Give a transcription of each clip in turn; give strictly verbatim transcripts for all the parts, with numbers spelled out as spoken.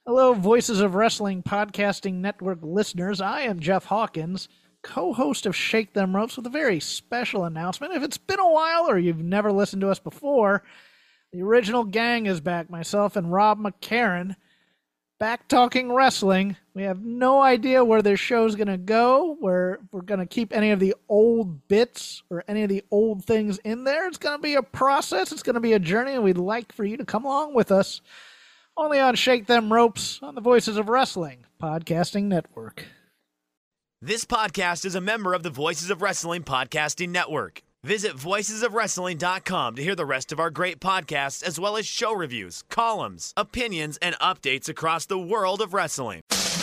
Hello, Voices of Wrestling Podcasting Network listeners. I am Jeff Hawkins, co-host of Shake Them Ropes, with a very special announcement. If it's been a while or you've never listened to us before, the original gang is back. Myself and Rob McCarran, back talking wrestling. We have no idea where this show's going to go, where we're going to keep any of the old bits or any of the old things in there. It's going to be a process. It's going to be a journey, and we'd like for you to come along with us. Only on Shake Them Ropes on the Voices of Wrestling Podcasting Network. This podcast is a member of the Voices of Wrestling Podcasting Network. Visit voices of wrestling dot com to hear the rest of our great podcasts, as well as show reviews, columns, opinions, and updates across the world of wrestling.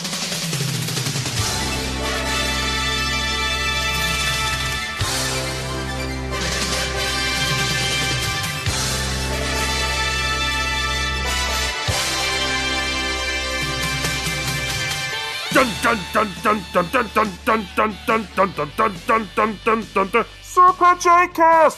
Dun dun dun dun dun dun dun dun dun dun dun dun dun dun dun dun dun dun Super J-Cast!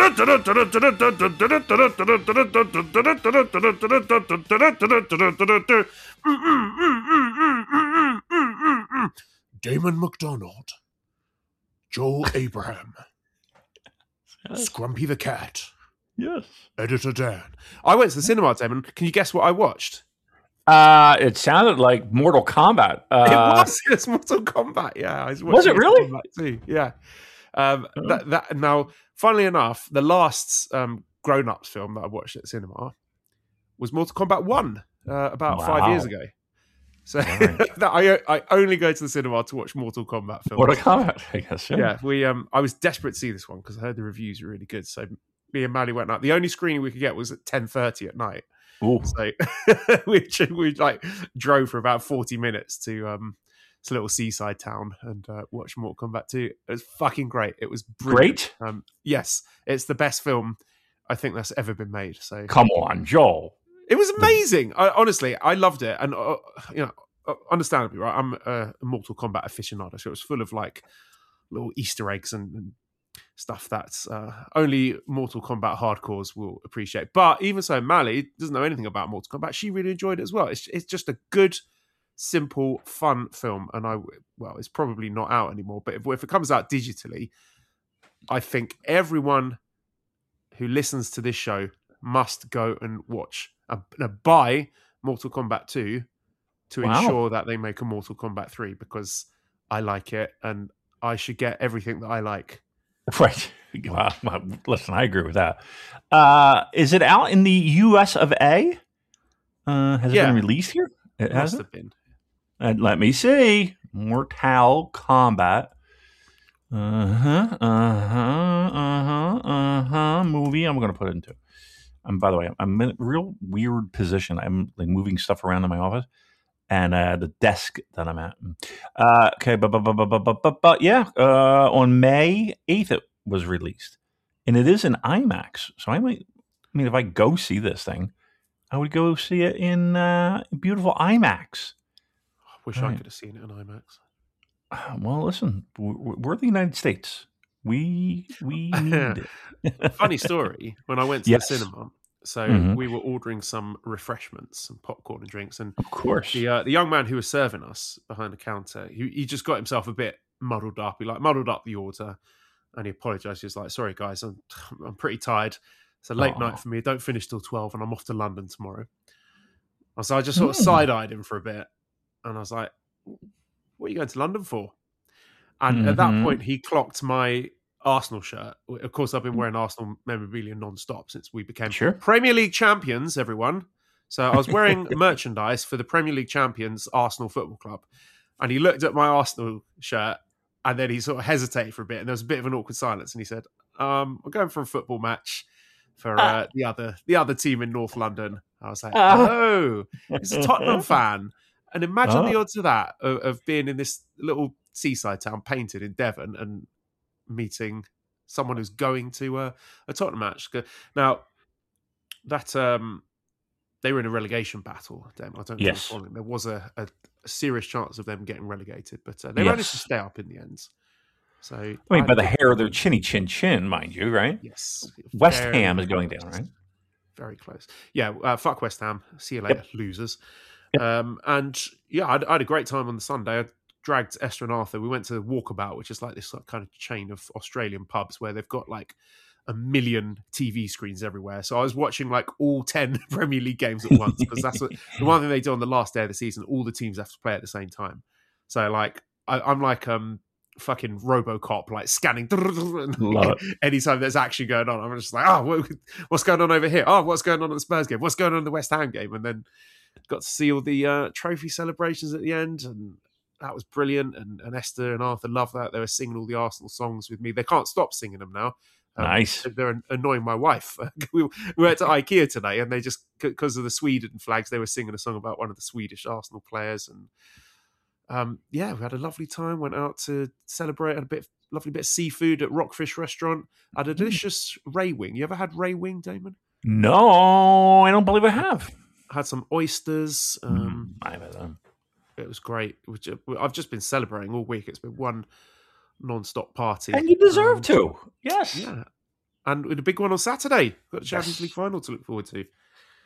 Damon McDonald, Joel Abraham, Scrumpy the Cat, Yes. Editor Dan. I went to the cinema, Damon. Can you guess what I watched? Uh, it sounded like Mortal Kombat. Uh, It was. It's Mortal Kombat. Yeah, I was, Was it watching really? Mortal Kombat too. Yeah. Um, Oh. that, that now, funnily enough, the last um, grown-ups film that I watched at the cinema was Mortal Kombat One uh, about Wow. five years ago. So Right. that I I only go to the cinema to watch Mortal Kombat films. Mortal Kombat, I guess. Yeah. Yeah, we um, I was desperate to see this one because I heard the reviews were really good. So me and Mally went out. The only screening we could get was at ten thirty at night. Ooh. So we we like drove for about forty minutes to um this little seaside town and uh, watched Mortal Kombat two. It was fucking great. It was brilliant. Great? Um, yes, it's the best film I think that's ever been made. So Come on, Joel. it was amazing. I, honestly, I loved it, and uh, you know, uh, understandably, right? I'm a, a Mortal Kombat aficionado, so it was full of like little Easter eggs and, and stuff that's uh, only Mortal Kombat hardcores will appreciate. But even so, Mally doesn't know anything about Mortal Kombat. She really enjoyed it as well. It's it's just a good, simple, fun film, and I well, it's probably not out anymore. But if, if it comes out digitally, I think everyone who listens to this show must go and watch and uh, buy Mortal Kombat two to Wow. ensure that they make a Mortal Kombat three, because I like it and I should get everything that I like. Right. Well, well, listen, I agree with that. Uh, is it out in the U S of A? Uh, has it Yeah. been released here? It It has must it? have been. And let me see. Mortal Kombat. Uh-huh. Uh-huh. Uh-huh. Uh-huh. Movie. I'm gonna put it into. And by the way, I'm in a real weird position. I'm like moving stuff around in my office and uh, the desk that I'm at. Uh, okay, but but but but but but, but yeah, uh, on May eighth it was released, and it is in IMAX. So I might. I mean, if I go see this thing, I would go see it in uh, beautiful IMAX. I wish I Right. could have seen it in IMAX. Uh, Well, listen, we're, we're the United States. We we need it. Funny story. When I went to Yes. the cinema, so Mhm. we were ordering some refreshments, some popcorn and drinks, and Of course. the uh, the young man who was serving us behind the counter, he, he just got himself a bit muddled up. He like muddled up the order, and he apologized. He was like, "Sorry guys, I'm I'm pretty tired. It's a late Aw. night for me. I don't finish till twelve, and I'm off to London tomorrow." So I just sort of Hmm. side eyed him for a bit, and I was like, "What are you going to London for?" And at that Mhm. point, he clocked my Arsenal shirt. Of course, I've been wearing Arsenal memorabilia non-stop since we became Sure. Premier League champions, everyone. So I was wearing merchandise for the Premier League champions, Arsenal Football Club. And he looked at my Arsenal shirt, and then he sort of hesitated for a bit, and there was a bit of an awkward silence. And he said, um, "I'm going for a football match for uh, the other the other team in North London." I was like, Ah. "Oh, he's a Tottenham fan." And imagine Oh. the odds of that, of, of being in this little seaside town painted in Devon and meeting someone who's going to a, a Tottenham match. Now, that um, they were in a relegation battle. Damn, I don't know. Yes. If you're following. There was a, a, a serious chance of them getting relegated, but uh, they Yes. managed to stay up in the end. So, I mean, by had the a- hair of their chinny chin chin, mind you, right? yes, West very Ham is going close. down, right? Very close. Yeah, uh, fuck West Ham. See you later, losers. Um, and yeah, I, I had a great time on the Sunday. I dragged Esther and Arthur. We went to Walkabout, which is like this like, kind of chain of Australian pubs where they've got like a million T V screens everywhere. So I was watching like all ten Premier League games at once because that's what, the one thing they do on the last day of the season. All the teams have to play at the same time. So like I, I'm like um fucking RoboCop, like scanning anytime there's action going on. I'm just like, oh, what, what's going on over here? Oh, what's going on at the Spurs game? What's going on in the West Ham game? And then got to see all the uh, trophy celebrations at the end, and that was brilliant. And, and Esther and Arthur loved that. They were singing all the Arsenal songs with me. They can't stop singing them now. Um, Nice. They're annoying my wife. we, we went to IKEA today, and they just, because of the Sweden flags, they were singing a song about one of the Swedish Arsenal players. And um, yeah, we had a lovely time. Went out to celebrate. Had a bit, lovely bit of seafood at Rockfish Restaurant. Had a delicious ray wing. You ever had ray wing, Damon? No, I don't believe I have. Had some oysters. Um, I have them. It was great. Which I've just been celebrating all week. It's been one non-stop party, And you deserve um, to. Yes. Yeah, and with a big one on Saturday. Got the Champions Yes. League final to look forward to.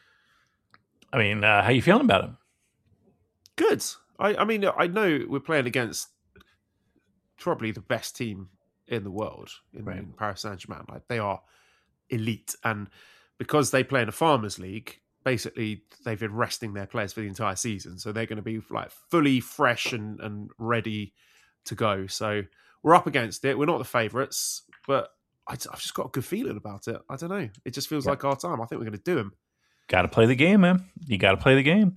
I mean, uh, how you feeling about him? Good. I, I mean, I know we're playing against probably the best team in the world in, Right. in Paris Saint-Germain. Like they are elite, and because they play in a Farmers League, basically they've been resting their players for the entire season, so they're going to be like fully fresh and, and ready to go. So we're up against it. We're not the favourites, but I, I've just got a good feeling about it. I don't know. It just feels Yeah. like our time. I think we're going to do him. Got to play the game, man. You got to play the game.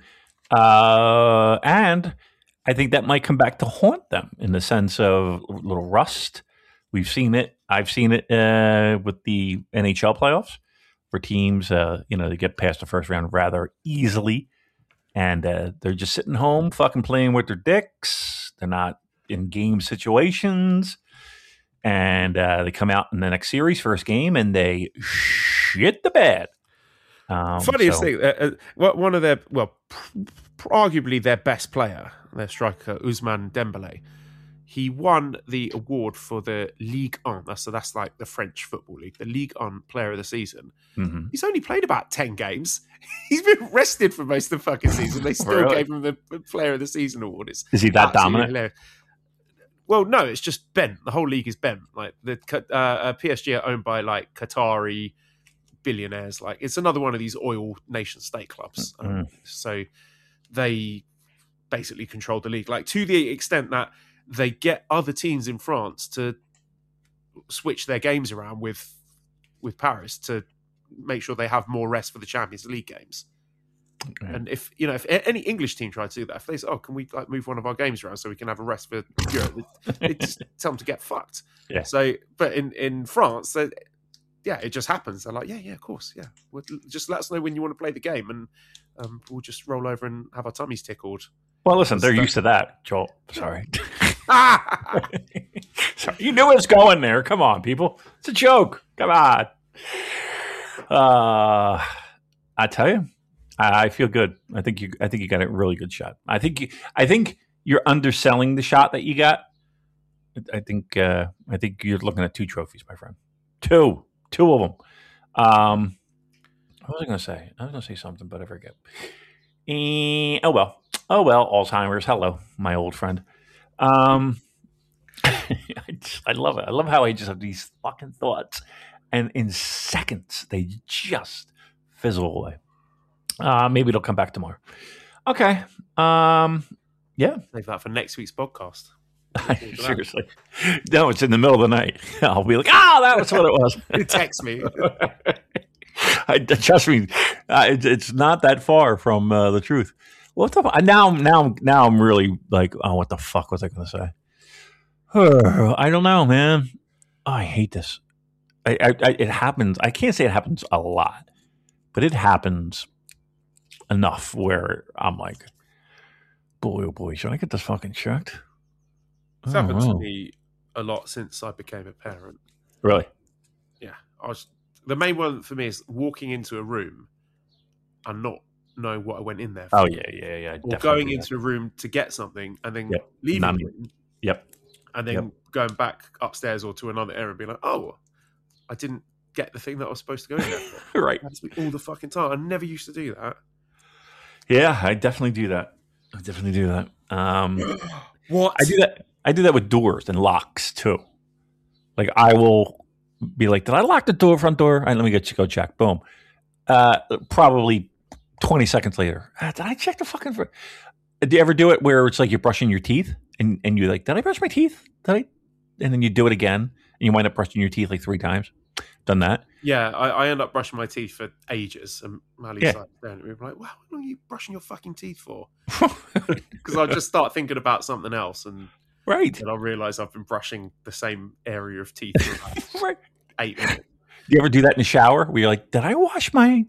Uh, and I think that might come back to haunt them in the sense of a little rust. We've seen it. I've seen it uh, with the N H L playoffs where teams, uh, you know, they get past the first round rather easily. And uh, they're just sitting home, fucking playing with their dicks. They're not in game situations. And uh, they come out in the next series, first game, and they shit the bed. Um, Funniest so- thing, uh, uh, one of their, well, pr- arguably their best player, their striker, Ousmane Dembele, he won the award for the Ligue one. So that's like the French football league, the Ligue one player of the season. Mhm. He's only played about ten games. He's been rested for most of the fucking season. They still Really? gave him the player of the season award. It's Is he that absolutely dominant? hilarious. Well, no, it's just bent. The whole league is bent. Like the uh, uh, P S G are owned by like Qatari billionaires. Like it's another one of these oil nation state clubs. Um, Mm. so they basically control the league, like to the extent that they get other teams in France to switch their games around with with Paris to make sure they have more rest for the Champions League games. Okay. And if you know, if any English team tried to do that, if they say, "Oh, can we like move one of our games around so we can have a rest for Europe?" It just tell them to get fucked. Yeah. So, but in in France, they, yeah, it just happens. They're like, "Yeah, yeah, of course, yeah. Well, just let us know when you want to play the game, and um, we'll just roll over and have our tummies tickled." Well, listen, they're Stuff. used to that, Joel. Sorry. Sorry. You knew it was going there. Come on, people. It's a joke. Come on. Uh, I tell you, I, I feel good. I think you. I think you got a really good shot. I think. You, I think you're underselling the shot that you got. I think. Uh, I think you're looking at two trophies, my friend. Two. Two of them. Um, what was I going to say? I was going to say something, but I forget. Eh, oh well. Oh well. Alzheimer's. Hello, my old friend. Um, I, just, I love it. I love how I just have these fucking thoughts, and in seconds they just fizzle away. Uh, maybe it'll come back tomorrow. Okay. Um, yeah. Save that for next week's podcast. Seriously. No, it's in the middle of the night. I'll be like, ah, that was what it was. Text me. I, trust me, uh, it, it's not that far from uh, the truth. What the fu- now? Now, now I'm really like, oh, what the fuck was I going to say? I don't know, man. Oh, I hate this. I, I, I, it happens. I can't say it happens a lot, but it happens enough where I'm like, boy, oh boy, should I get this fucking checked? It's Oh, happened to wow. me a lot since I became a parent. Really? Yeah, I was. The main one for me is walking into a room and not knowing what I went in there for. Oh yeah, yeah, yeah. Or definitely going do into a room to get something and then Yep. leaving None. the room that. Yep. and then Yep. going back upstairs or to another area and being like, oh, I didn't get the thing that I was supposed to go in there for. Right. That's me all the fucking time. I never used to do that. Yeah, I definitely do that. I definitely do that. Um, What? I do that. I do that with doors and locks too. Like I will be like, "Did I lock the door, front door? All right, let me go, go check." Boom. Uh, probably twenty seconds later, "Ah, did I check the fucking? Fr-? Do you ever do it where it's like you're brushing your teeth and and you're like, "Did I brush my teeth? Did I?" And then you do it again and you wind up brushing your teeth like three times. Done that. Yeah, I, I end up brushing my teeth for ages, and Mally's Yeah. like, staring at me, like, "Wow, how long are you brushing your fucking teeth for?" Because I'll just start thinking about something else, and Right. then I'll realise I've been brushing the same area of teeth for about Right. eight minutes. Do you ever do that in the shower where you're like, "Did I wash my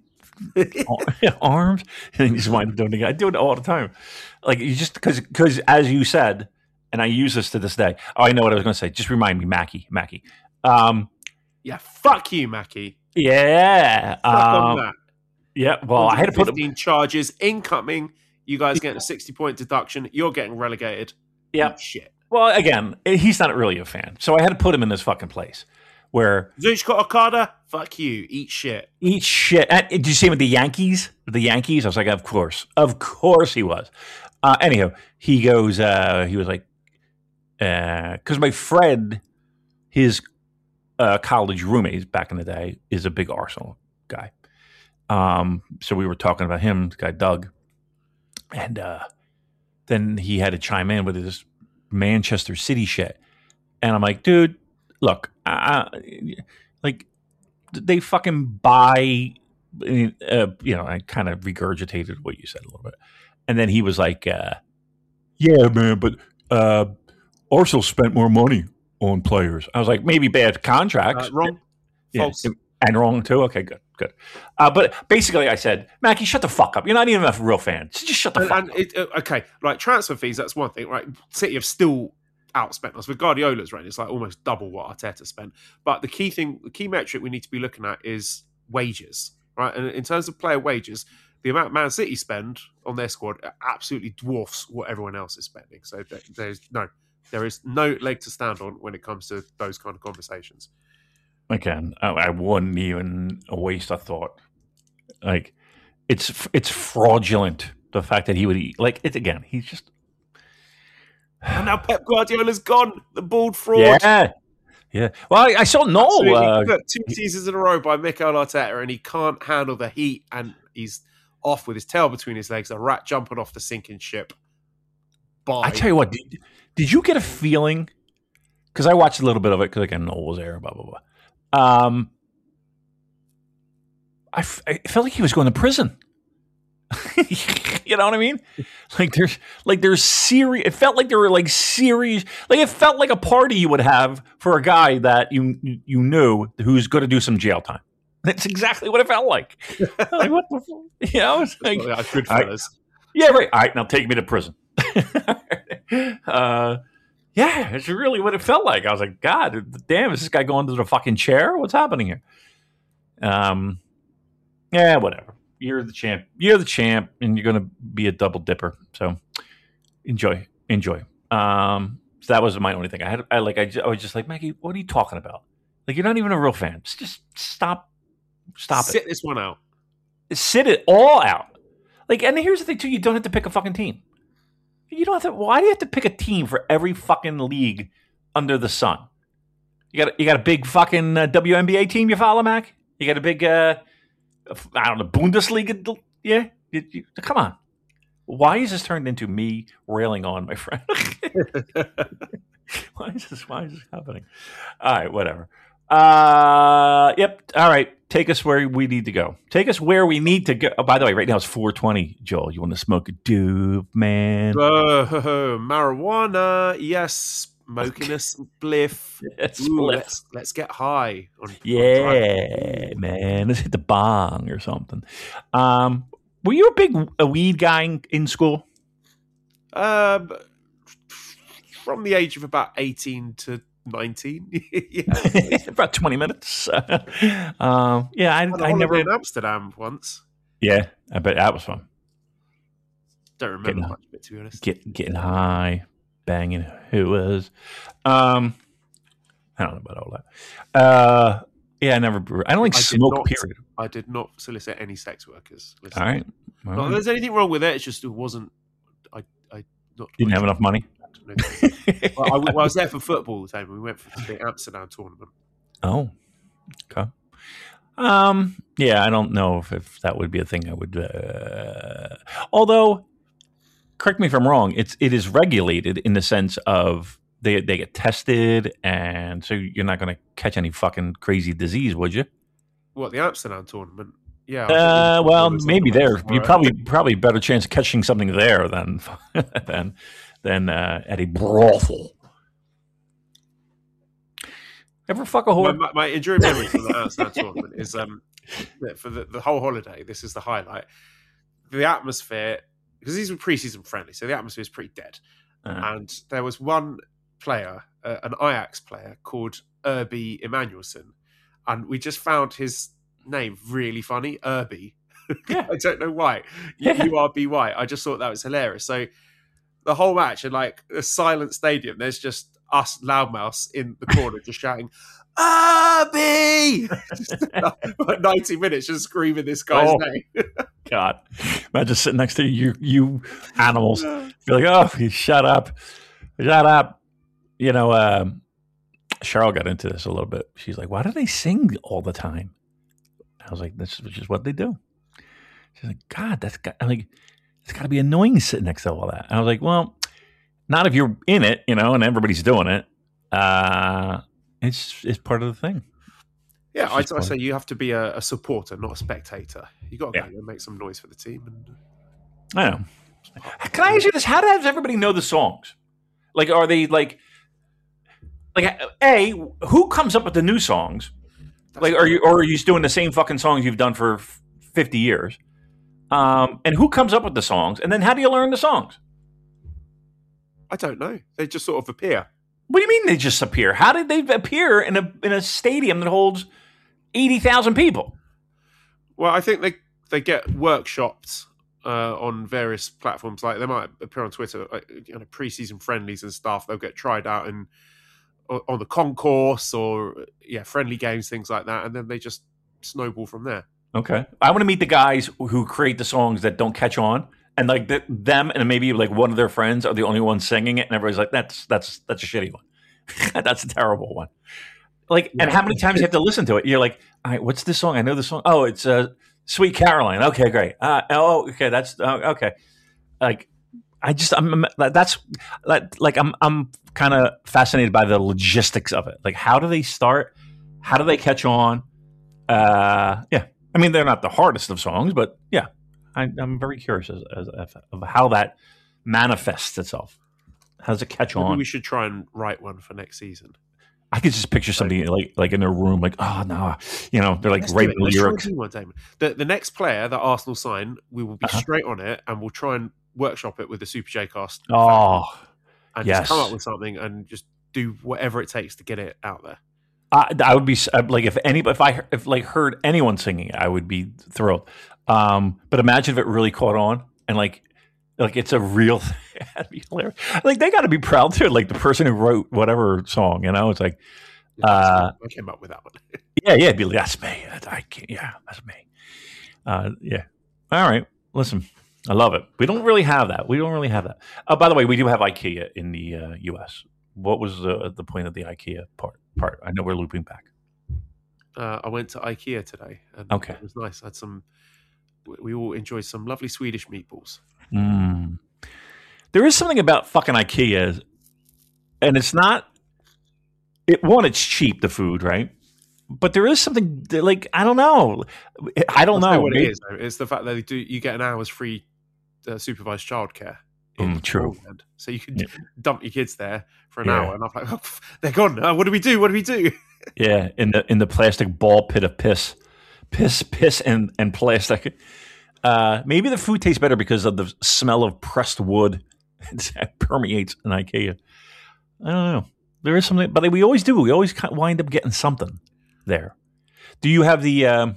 arms?" And then you just wind up doing it again. I do it all the time. Like you just because because as you said, and I use this to this day. Oh, I know what I was going to say. Just remind me, Mackie, Mackie. Um, Yeah, fuck you, Mackie. yeah, Fuck on um, that. yeah. Well, I had to put him. fifteen charges incoming. You guys getting a sixty point deduction. You're getting relegated. Yeah. Eat shit. Well, again, he's not really a fan, so I had to put him in this fucking place where Zuchka Okada, fuck you. Eat shit. eat shit. And, did you see him with the Yankees? The Yankees? I was like, of course, of course he was. Uh, anyhow, he goes. Uh, he was like, because my friend, his uh, college roommate back in the day, is a big Arsenal guy. Um, so we were talking about him, this guy Doug, and uh, then he had to chime in with this Manchester City shit, and I'm like, dude, look, uh, like they fucking buy, uh, you know. I kind of regurgitated what you said a little bit, and then he was like, uh, yeah, man, but uh, Arsenal spent more money on players. I was like, maybe bad contracts. Uh, wrong. Yeah, False. and wrong too. Okay, good, good. Uh, but basically, I said, Mackie, shut the fuck up. You're not even a real fan. Just shut the And, fuck and up. it, uh, okay, like transfer fees, that's one thing, right? City have still outspent us. With Guardiola's reign, it's like almost double what Arteta spent. But the key thing, the key metric we need to be looking at is wages, right? And in terms of player wages, the amount Man City spend on their squad absolutely dwarfs what everyone else is spending. So there- there's no, there is no leg to stand on when it comes to those kind of conversations. Again, I, I wouldn't even waste a thought. Like, it's it's fraudulent the fact that he would eat. Like, it's again, he's just And now Pep Guardiola's gone, the bald fraud. yeah, yeah. Well, I, I saw Noel. Absolutely. Uh, Look, two seasons in a row by Mikel Arteta, and he can't handle the heat, and he's off with his tail between his legs, a rat jumping off the sinking ship. Bye. I tell you what, did, did you get a feeling? Because I watched a little bit of it because again, Noel was there. Blah blah blah. Um, I, f- I felt like he was going to prison. You know what I mean? Like there's like there's serious. It felt like there were like serious. Like it felt like a party you would have for a guy that you you knew who's going to do some jail time. That's exactly what it felt like. Like what the fuck? You know, it's like Yeah, good I- fellas. yeah, right. All right, now take me to prison. uh, yeah, it's really what it felt like. I was like, God, damn, is this guy going to the fucking chair? What's happening here? Um, yeah, whatever. You're the champ. You're the champ, and you're going to be a double dipper. So enjoy, enjoy. Um, so that was my only thing. I had, I like, I, just, I was just like, Maggie, what are you talking about? Like, you're not even a real fan. Just, just stop, stop Sit this one out. it. Sit it all out. Like, and here's the thing too: you don't have to pick a fucking team. You don't have to. Why do you have to pick a team for every fucking league under the sun? You got you got a big fucking uh, W N B A team you follow, Mac? You got a big, uh, I don't know, Bundesliga? Yeah, you, you, come on. Why is this turned into me railing on my friend? Why is this? Why is this happening? All right, whatever. Uh, yep. All right. Take us where we need to go. Take us where we need to go. Oh, by the way, right now it's four twenty, Joel. You want to smoke a doob, man? Oh, marijuana. Yes. Smoking a spliff. It's Ooh, split. let's, let's get high. On, on Yeah, driving. man. Let's hit the bong or something. Um, were you a big a weed guy in, in school? Um, from the age of about eighteen to nineteen. Yeah. About twenty minutes. um, yeah, I, On a I holiday never. in Amsterdam once. Yeah, I bet that was fun. Don't remember Getting- much of it, to be honest. Get, getting high, banging hooas. Um, I don't know about all that. Uh, yeah, I never. I don't like I did smoke. not- Period. I did not solicit any sex workers. Listen. All right. Not that there's anything wrong with it. It's just it wasn't. I I not Didn't have enough money. well, I, well, I was there for football the time. We went for the Amsterdam tournament. Oh, okay. Um, yeah, I don't know if, if that would be a thing I would. Uh, although, correct me if I'm wrong. It's it is regulated in the sense of they they get tested, and so you're not going to catch any fucking crazy disease, would you? What, the Amsterdam tournament? Yeah. Uh, well, maybe there. Tomorrow. You probably probably better chance of catching something there than than than uh, at a brothel. Ever fuck a whore? My, my, my enduring memory from the Amsterdam tournament is um for the, the whole holiday. This is the highlight. The atmosphere, because these were pre-season friendly, so the atmosphere is pretty dead. Uh-huh. And there was one player, uh, an Ajax player called Urbi Emanuelson, and we just found his name really funny, Urbi. Yeah. I don't know why. Yeah. U R B Y. I just thought that was hilarious. So the whole match in like a silent stadium, there's just us loudmouths in the corner just shouting, Urbi! Like ninety minutes just screaming this guy's Oh. name. God, imagine sitting next to you, you animals. Be like, oh, you shut up, shut up. You know, um, Cheryl got into this a little bit. She's like, why do they sing all the time? I was like, this is just what they do. She's like, God, that's got, I'm like, it's got to be annoying sitting next to all that. And I was like, well, not if you're in it, you know, and everybody's doing it. Uh, it's it's part of the thing. Yeah, I, It's I just say you have to be a, a supporter, not a spectator. You got to Yeah. go and make some noise for the team. And I know. Can I ask you this? How does everybody know the songs? Like, are they like, like, a who comes up with the new songs? That's Like, are you or are you just doing the same fucking songs you've done for fifty years? Um, and who comes up with the songs? And then how do you learn the songs? I don't know. They just sort of appear. What do you mean they just appear? How did they appear in a in a stadium that holds eighty thousand people? Well, I think they they get workshopped uh, on various platforms. Like they might appear on Twitter, like, you know, pre-season friendlies and stuff. They'll get tried out in on the concourse or yeah, friendly games, things like that, and then they just snowball from there. Okay, I want to meet the guys who create the songs that don't catch on, and like the, them and maybe like one of their friends are the only ones singing it, and everybody's like, "That's that's that's a shitty one. That's a terrible one." Like, and how many times you have to listen to it? You're like, "All right, what's this song? I know the song. Oh, it's uh, Sweet Caroline. Okay, great. Uh, oh, okay, that's uh, okay." Like, I just I'm that's like I'm I'm kind of fascinated by the logistics of it. Like, how do they start? How do they catch on? Uh, yeah. I mean, they're not the hardest of songs, but yeah, I, I'm very curious as, as, as, of how that manifests itself. How does it catch Maybe on? we should try and write one for next season. I could just picture somebody like like in their room, like, oh no, you know, they're like Let's do writing it. Let's try and lyrics. do one, Damon. The, the next player that Arsenal sign, we will be Uh-huh. straight on it, and we'll try and workshop it with the Super J Cast. Oh, and yes. just come up with something and just do whatever it takes to get it out there. I, I would be I'd like if any if I if like heard anyone singing it, I would be thrilled. Um, but imagine if it really caught on and like like it's a real thing. That'd be hilarious. Like they got to be proud too. Like the person who wrote whatever song, you know, it's like. Yeah, Uh, I came up with that one. Yeah, yeah, it'd be like, that's me. I can't, yeah, that's me. Uh, yeah. All right. Listen, I love it. We don't really have that. We don't really have that. Uh, by the way, we do have IKEA in the uh, U S. What was the the point of the IKEA part? Part. I know we're looping back. Uh, I went to IKEA today, and Okay. it was nice. I had some. We all enjoyed some lovely Swedish meatballs. Mm. There is something about fucking IKEA, and it's not. It one, it's cheap. The food, right? But there is something that, like I don't know. I don't I'll tell you know what Maybe- it is. Though. It's the fact that they do. You get an hour's free uh, supervised childcare. in Mm, true. Poland. So you can Yeah. dump your kids there for an Yeah. hour, and I'm like, oh, they're gone now. What do we do? What do we do? Yeah, in the in the plastic ball pit of piss, piss, piss, and and plastic. Uh, maybe the food tastes better because of the smell of pressed wood that permeates in IKEA. I don't know. There is something, but we always do. We always kind of wind up getting something there. Do you have the um,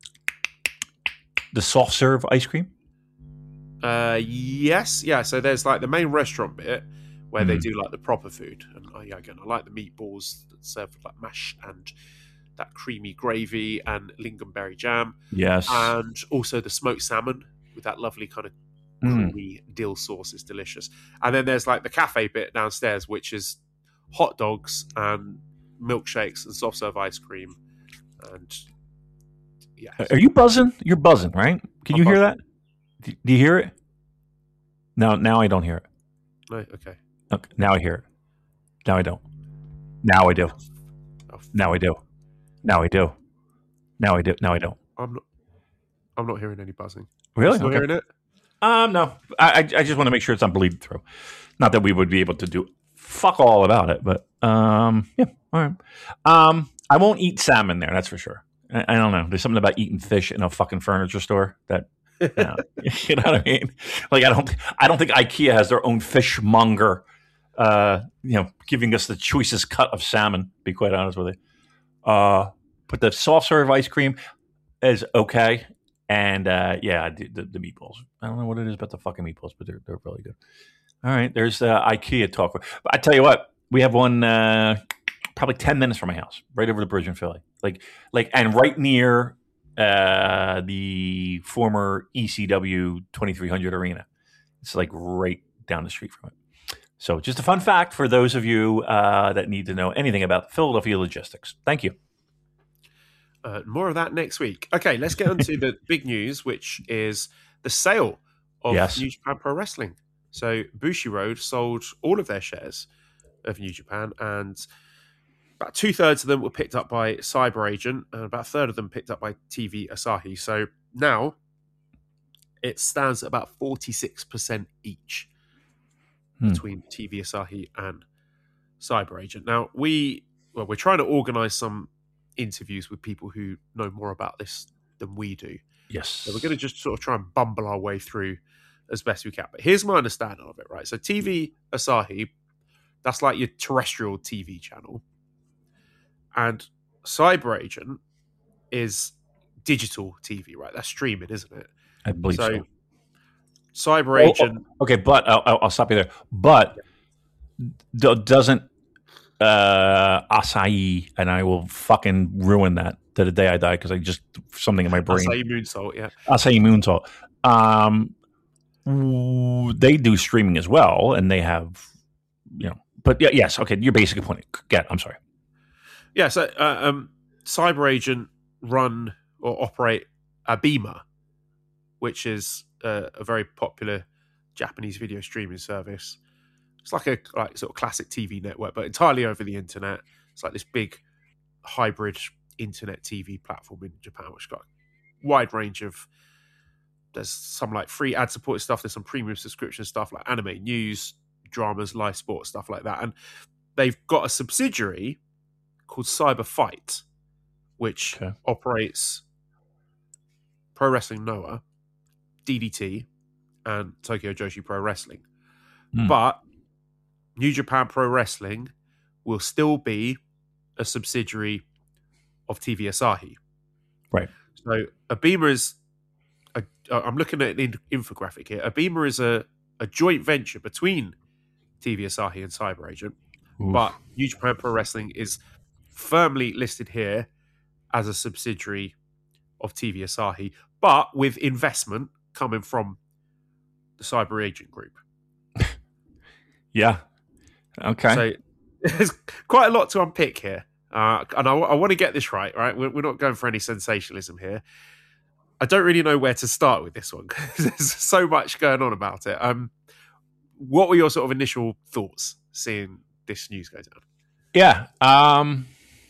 the soft serve ice cream? Uh, yes, yeah. So there's like the main restaurant bit where they Mhm. do like the proper food, and uh, yeah, again, I like the meatballs that served with like mash and that creamy gravy and lingonberry jam, Yes. and also the smoked salmon with that lovely kind of Mm. creamy dill sauce. It's delicious. And then there's like the cafe bit downstairs, which is hot dogs and milkshakes and soft serve ice cream. And yeah, Are you buzzing? You're buzzing, right? Can I'm you hear buzzing. that? Do do you hear it? No, now I don't hear it. no, okay. Okay, now I hear it. Now I don't. Now I do. Oh, Now I do. Now I do. Now I do. Now I don't. I'm not. I'm not hearing any buzzing. Really? Still Okay. hearing it? Um, no. I, I I just want to make sure it's not bleeding through. Not that we would be able to do fuck all about it, but um, yeah. All right. Um, I won't eat salmon there. That's for sure. I, I don't know. There's something about eating fish in a fucking furniture store that. You know, you know what I mean? Like I don't. I don't think IKEA has their own fishmonger. Uh, you know, giving us the choicest cut of salmon. To be quite honest with you. Uh, but the soft serve ice cream is okay. And uh, yeah, the, the, the meatballs. I don't know what it is about the fucking meatballs, but they're they're really good. All right, there's uh, IKEA talk. But I tell you what, we have one uh, probably ten minutes from my house, right over the bridge in Philly, like like, and right near uh, the former E C W twenty-three hundred arena. It's like right down the street from it. So just a fun fact for those of you uh, that need to know anything about Philadelphia logistics. Thank you. Uh, more of that next week. Okay, let's get on to the big news, which is the sale of Yes. New Japan Pro Wrestling. So Bushiroad sold all of their shares of New Japan, and about two thirds of them were picked up by Cyber Agent, and about a third of them picked up by T V Asahi. So now it stands at about forty-six percent each Hmm. between T V Asahi and Cyber Agent. Now we well, we're trying to organise some interviews with people who know more about this than we do. Yes. So we're going to just sort of try and bumble our way through as best we can. But here's my understanding of it, right? So T V Asahi, that's like your terrestrial T V channel. And Cyber Agent is digital T V, right? That's streaming, isn't it? I believe so. So Cyber Oh, oh, Agent... okay, but I'll, I'll- I'll stop you there. But do- doesn't uh, Asahi, and I will fucking ruin that to the day I die because I just something in my brain. Asahi Moonsault, yeah. Asahi Moonsault. Um, w- they do streaming as well, and they have, you know. But yeah, yes, okay. Your basic point. Get. I'm sorry. Yeah, so uh, um, Cyber Agent run or operate Abema, which is uh, a very popular Japanese video streaming service. It's like a like sort of classic T V network, but entirely over the internet. It's like this big hybrid internet T V platform in Japan, which got a wide range of. There's some like free ad supported stuff. There's some premium subscription stuff like anime, news, dramas, live sports, stuff like that. And they've got a subsidiary called Cyber Fight, which Okay. operates Pro Wrestling Noah, D D T, and Tokyo Joshi Pro Wrestling. Hmm. But New Japan Pro Wrestling will still be a subsidiary of T V Asahi. Right. So Abema is, a, I'm looking at an in- infographic here. Abema is a, a joint venture between T V Asahi and Cyber Agent, Oof. but New Japan Pro Wrestling is firmly listed here as a subsidiary of T V Asahi, but with investment coming from the Cyber Agent group. Yeah. Okay. So there's quite a lot to unpick here. Uh, and I, I want to get this right, right? We're, we're not going for any sensationalism here. I don't really know where to start with this one because there's so much going on about it. Um, what were your sort of initial thoughts seeing this news go down? Yeah. Um,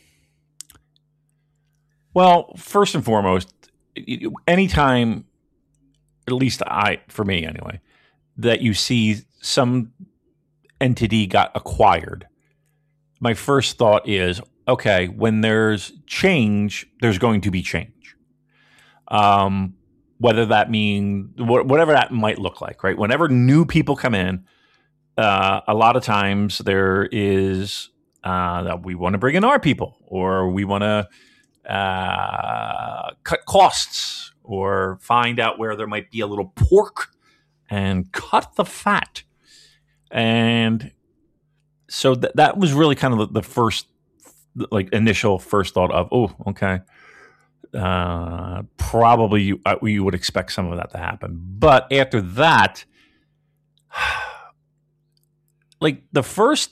well, first and foremost, anytime, at least I, for me anyway, that you see some entity got acquired, my first thought is, okay, when there's change, there's going to be change. Um, whether that mean whatever that might look like, right? Whenever new people come in, uh, a lot of times there is uh, that we want to bring in our people, or we want to uh, cut costs, or find out where there might be a little pork and cut the fat. And so th- that was really kind of the, the first, like initial first thought of, oh, okay. uh, probably you, uh, you would expect some of that to happen. But after that, like the first,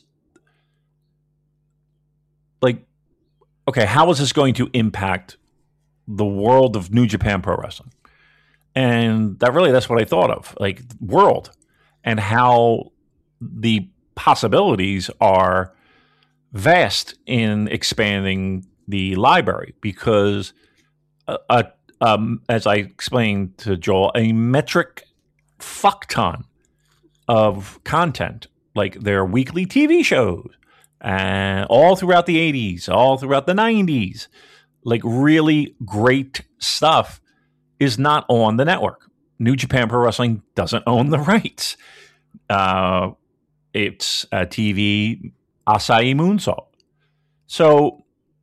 like, okay, how is this going to impact the world of New Japan Pro Wrestling? And that really, that's what I thought of, like world and how the possibilities are vast in expanding the library because, uh, uh, um, as I explained to Joel, a metric fuck ton of content, like their weekly T V shows, and all throughout the eighties, all throughout the nineties, like really great stuff is not on the network. New Japan Pro Wrestling doesn't own the rights. Uh, it's a T V Asahi Moonsault. So,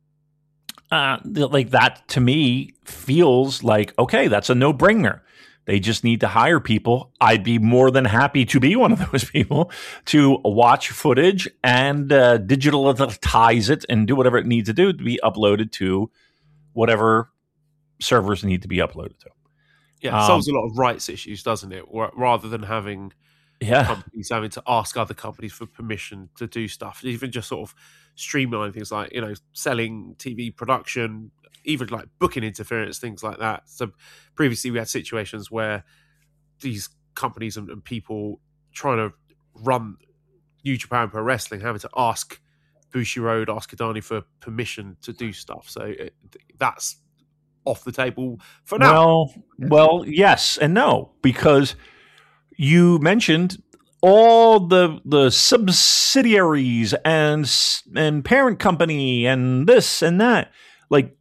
uh, like that to me feels like, okay, that's a no-brainer. They just need to hire people. I'd be more than happy to be one of those people to watch footage and uh, digitalize it and do whatever it needs to do to be uploaded to whatever servers need to be uploaded to. Yeah, it solves um, a lot of rights issues, doesn't it? Rather than having yeah. companies having to ask other companies for permission to do stuff, even just sort of streamline things like, you know, selling T V production, even like booking interference, things like that. So previously we had situations where these companies and, and people trying to run New Japan Pro Wrestling having to ask Bushiroad, ask Kidani for permission to do stuff. So it, that's off the table for now. Well, well, yes and no, because you mentioned all the the subsidiaries and and parent company and this and that. Like,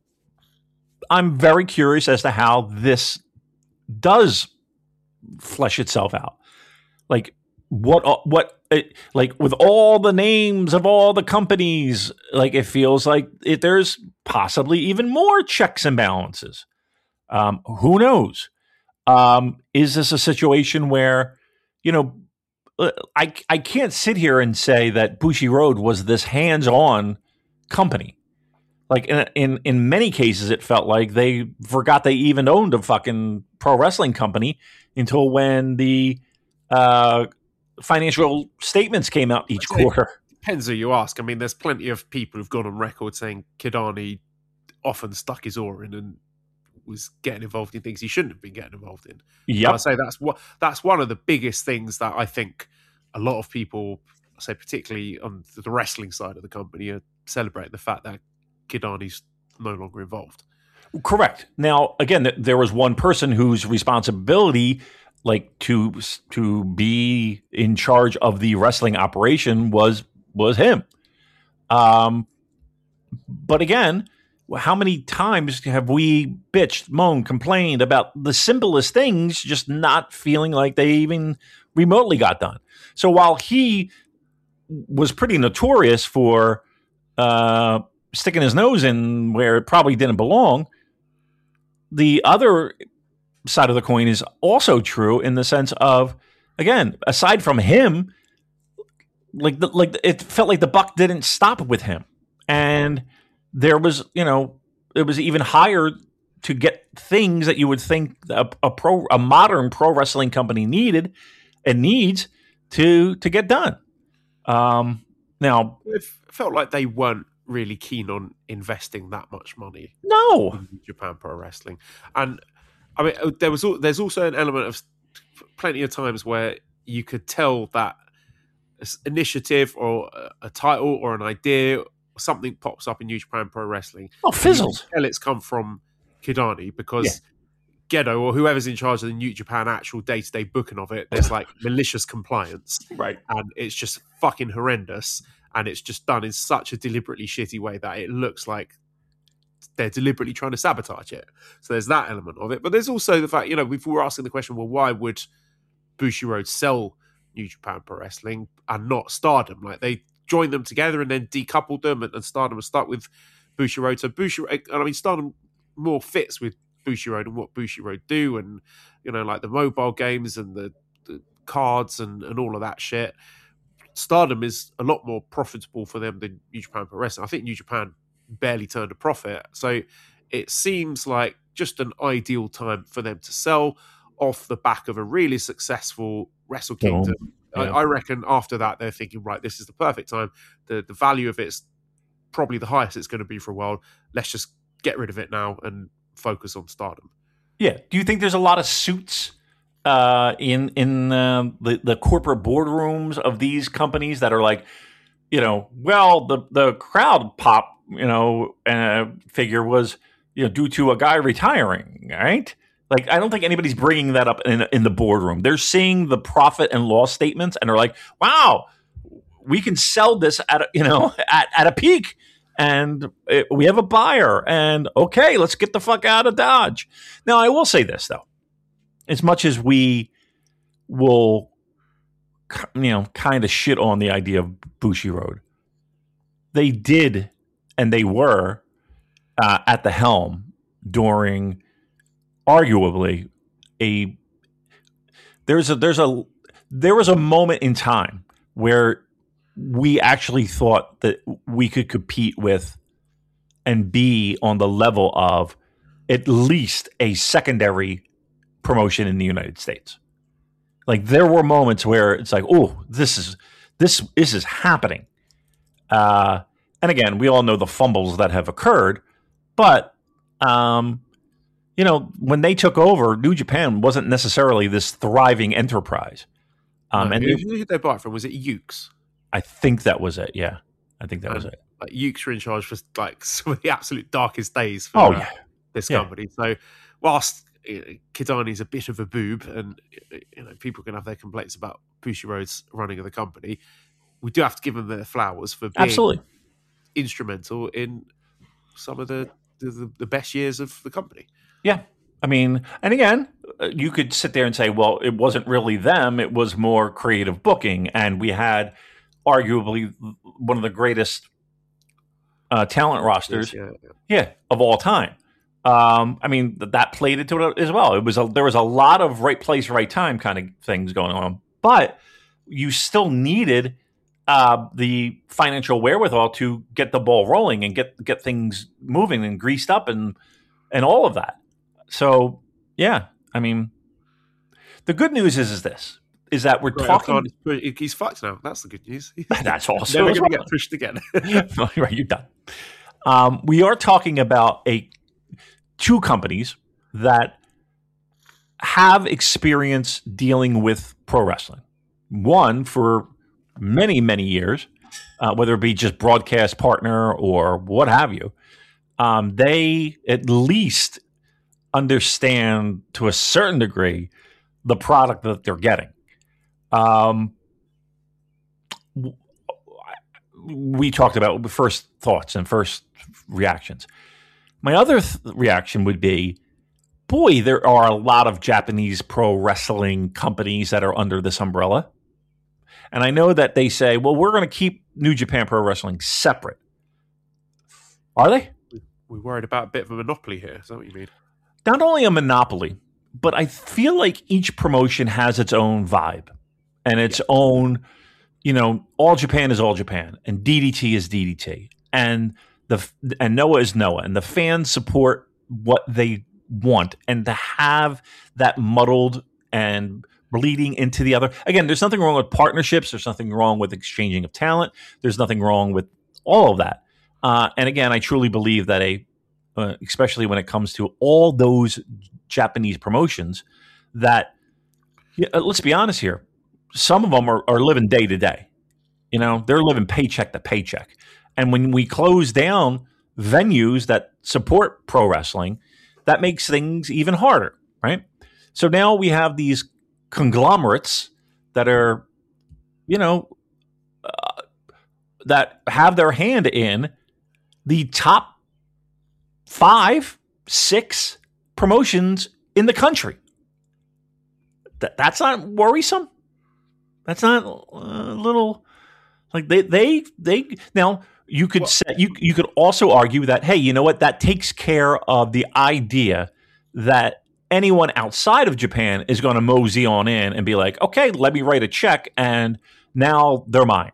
I'm very curious as to how this does flesh itself out. Like, what what like with all the names of all the companies, like it feels like it, there's possibly even more checks and balances. Um, who knows? Um, is this a situation where, you know, I I can't sit here and say that Bushiroad was this hands-on company. Like in, in in many cases, it felt like they forgot they even owned a fucking pro wrestling company until when the uh, financial statements came out each quarter. Depends who you ask. I mean, there's plenty of people who've gone on record saying Kidani often stuck his oar in and was getting involved in things he shouldn't have been getting involved in. Yeah, I say that's what that's one of the biggest things that I think a lot of people, I say particularly on the wrestling side of the company, are celebrating the fact that Kidani's no longer involved. Correct. Now, again, there was one person whose responsibility, like to to be in charge of the wrestling operation, was was him. Um, but again, how many times have we bitched, moaned, complained about the simplest things just not feeling like they even remotely got done? So while he was pretty notorious for uh, sticking his nose in where it probably didn't belong, the other side of the coin is also true in the sense of, again, aside from him, like the, like it felt like the buck didn't stop with him, and there was, you know, it was even higher to get things that you would think a, a pro, a modern pro wrestling company needed and needs to to get done. Um, now, it felt like they weren't really keen on investing that much money. No, in Japan Pro Wrestling, and I mean, there was there's also an element of plenty of times where you could tell that initiative or a title or an idea or something pops up in New Japan Pro Wrestling. Oh, fizzles. Tell it's come from Kidani because yeah. Gedo or whoever's in charge of the New Japan actual day-to-day booking of it, there's like malicious compliance, right? And it's just fucking horrendous, and it's just done in such a deliberately shitty way that it looks like they're deliberately trying to sabotage it. So there's that element of it, but there's also the fact, you know, if we were asking the question, well, why would Bushiroad sell New Japan Pro Wrestling and not Stardom? Like, they joined them together and then decoupled them, and, and Stardom was stuck with Bushiroad. So Bushiroad, and I mean, Stardom more fits with Bushiroad and what Bushiroad do, and, you know, like the mobile games and the, the cards and, and all of that shit. Stardom is a lot more profitable for them than New Japan Pro Wrestling. I think New Japan barely turned a profit. So it seems like just an ideal time for them to sell off the back of a really successful Wrestle Kingdom. Oh, yeah. I, I reckon after that, they're thinking, right, this is the perfect time. The the value of it's probably the highest it's going to be for a while. Let's just get rid of it now and focus on Stardom. Yeah. Do you think there's a lot of suits uh, in in uh, the the corporate boardrooms of these companies that are like, you know, well, the the crowd pop, you know, uh, figure was, you know, due to a guy retiring, right? Like, I don't think anybody's bringing that up in in the boardroom. They're seeing the profit and loss statements and are like, wow, we can sell this at a, you know at, at a peak, and it, we have a buyer, and okay, let's get the fuck out of Dodge. Now, I will say this though, as much as we will, you know, kind of shit on the idea of Bushiroad, they did, and they were uh, at the helm during arguably a there's a there's a there was a moment in time where we actually thought that we could compete with and be on the level of at least a secondary promotion in the United States. Like, there were moments where it's like, oh, this is this this is happening. Uh, and again, we all know the fumbles that have occurred, but um, you know, when they took over, New Japan wasn't necessarily this thriving enterprise. Um, no, and who, they, who did they buy it from? Was it Ukes? I think that was it. Yeah, I think that and, was it. Like, Ukes were in charge for like some of the absolute darkest days for Oh uh, yeah, this Yeah. company. So whilst you know, Kidani's a bit of a boob, and you know people can have their complaints about Bushiroad's running of the company, we do have to give them their flowers for being absolutely instrumental in some of the, the the best years of the company. Yeah. I mean, and again, uh, you could sit there and say, well, it wasn't really them. It was more creative booking. And we had arguably one of the greatest uh, talent rosters Yeah, yeah. yeah, of all time. Um, I mean, th- that played into it as well. It was a, there was a lot of right place, right time kind of things going on. But you still needed uh, the financial wherewithal to get the ball rolling and get get things moving and greased up and and all of that. So, yeah, I mean, the good news is is this, is that we're Right, talking. Khan, he's fucked now. That's the good news. That's also Never as going to well. get pushed again. Right, you're done. Um, we are talking about a two companies that have experience dealing with pro wrestling. One for many, many years, uh, whether it be just broadcast partner or what have you. Um, they at least understand to a certain degree the product that they're getting. Um, we talked about first thoughts and first reactions. My other th- reaction would be, boy, there are a lot of Japanese pro wrestling companies that are under this umbrella. And I know that they say, well, we're going to keep New Japan Pro Wrestling separate. Are they? We're worried about a bit of a monopoly here. Is that what you mean? Not only a monopoly, but I feel like each promotion has its own vibe and its yeah. own, you know, All Japan is All Japan and D D T is D D T and the and Noah is Noah, and the fans support what they want, and to have that muddled and bleeding into the other. Again, there's nothing wrong with partnerships. There's nothing wrong with exchanging of talent. There's nothing wrong with all of that. Uh, and again, I truly believe that a Uh, especially when it comes to all those Japanese promotions that, yeah, let's be honest here, some of them are, are living day to day. You know, they're living paycheck to paycheck. And when we close down venues that support pro wrestling, that makes things even harder, right? So now we have these conglomerates that are, you know, uh, that have their hand in the top five, six promotions in the country. That that's not worrisome. That's not a little like they they they now you could well, say you you could also argue that, hey, you know what, that takes care of the idea that anyone outside of Japan is going to mosey on in and be like, okay, let me write a check and now they're mine.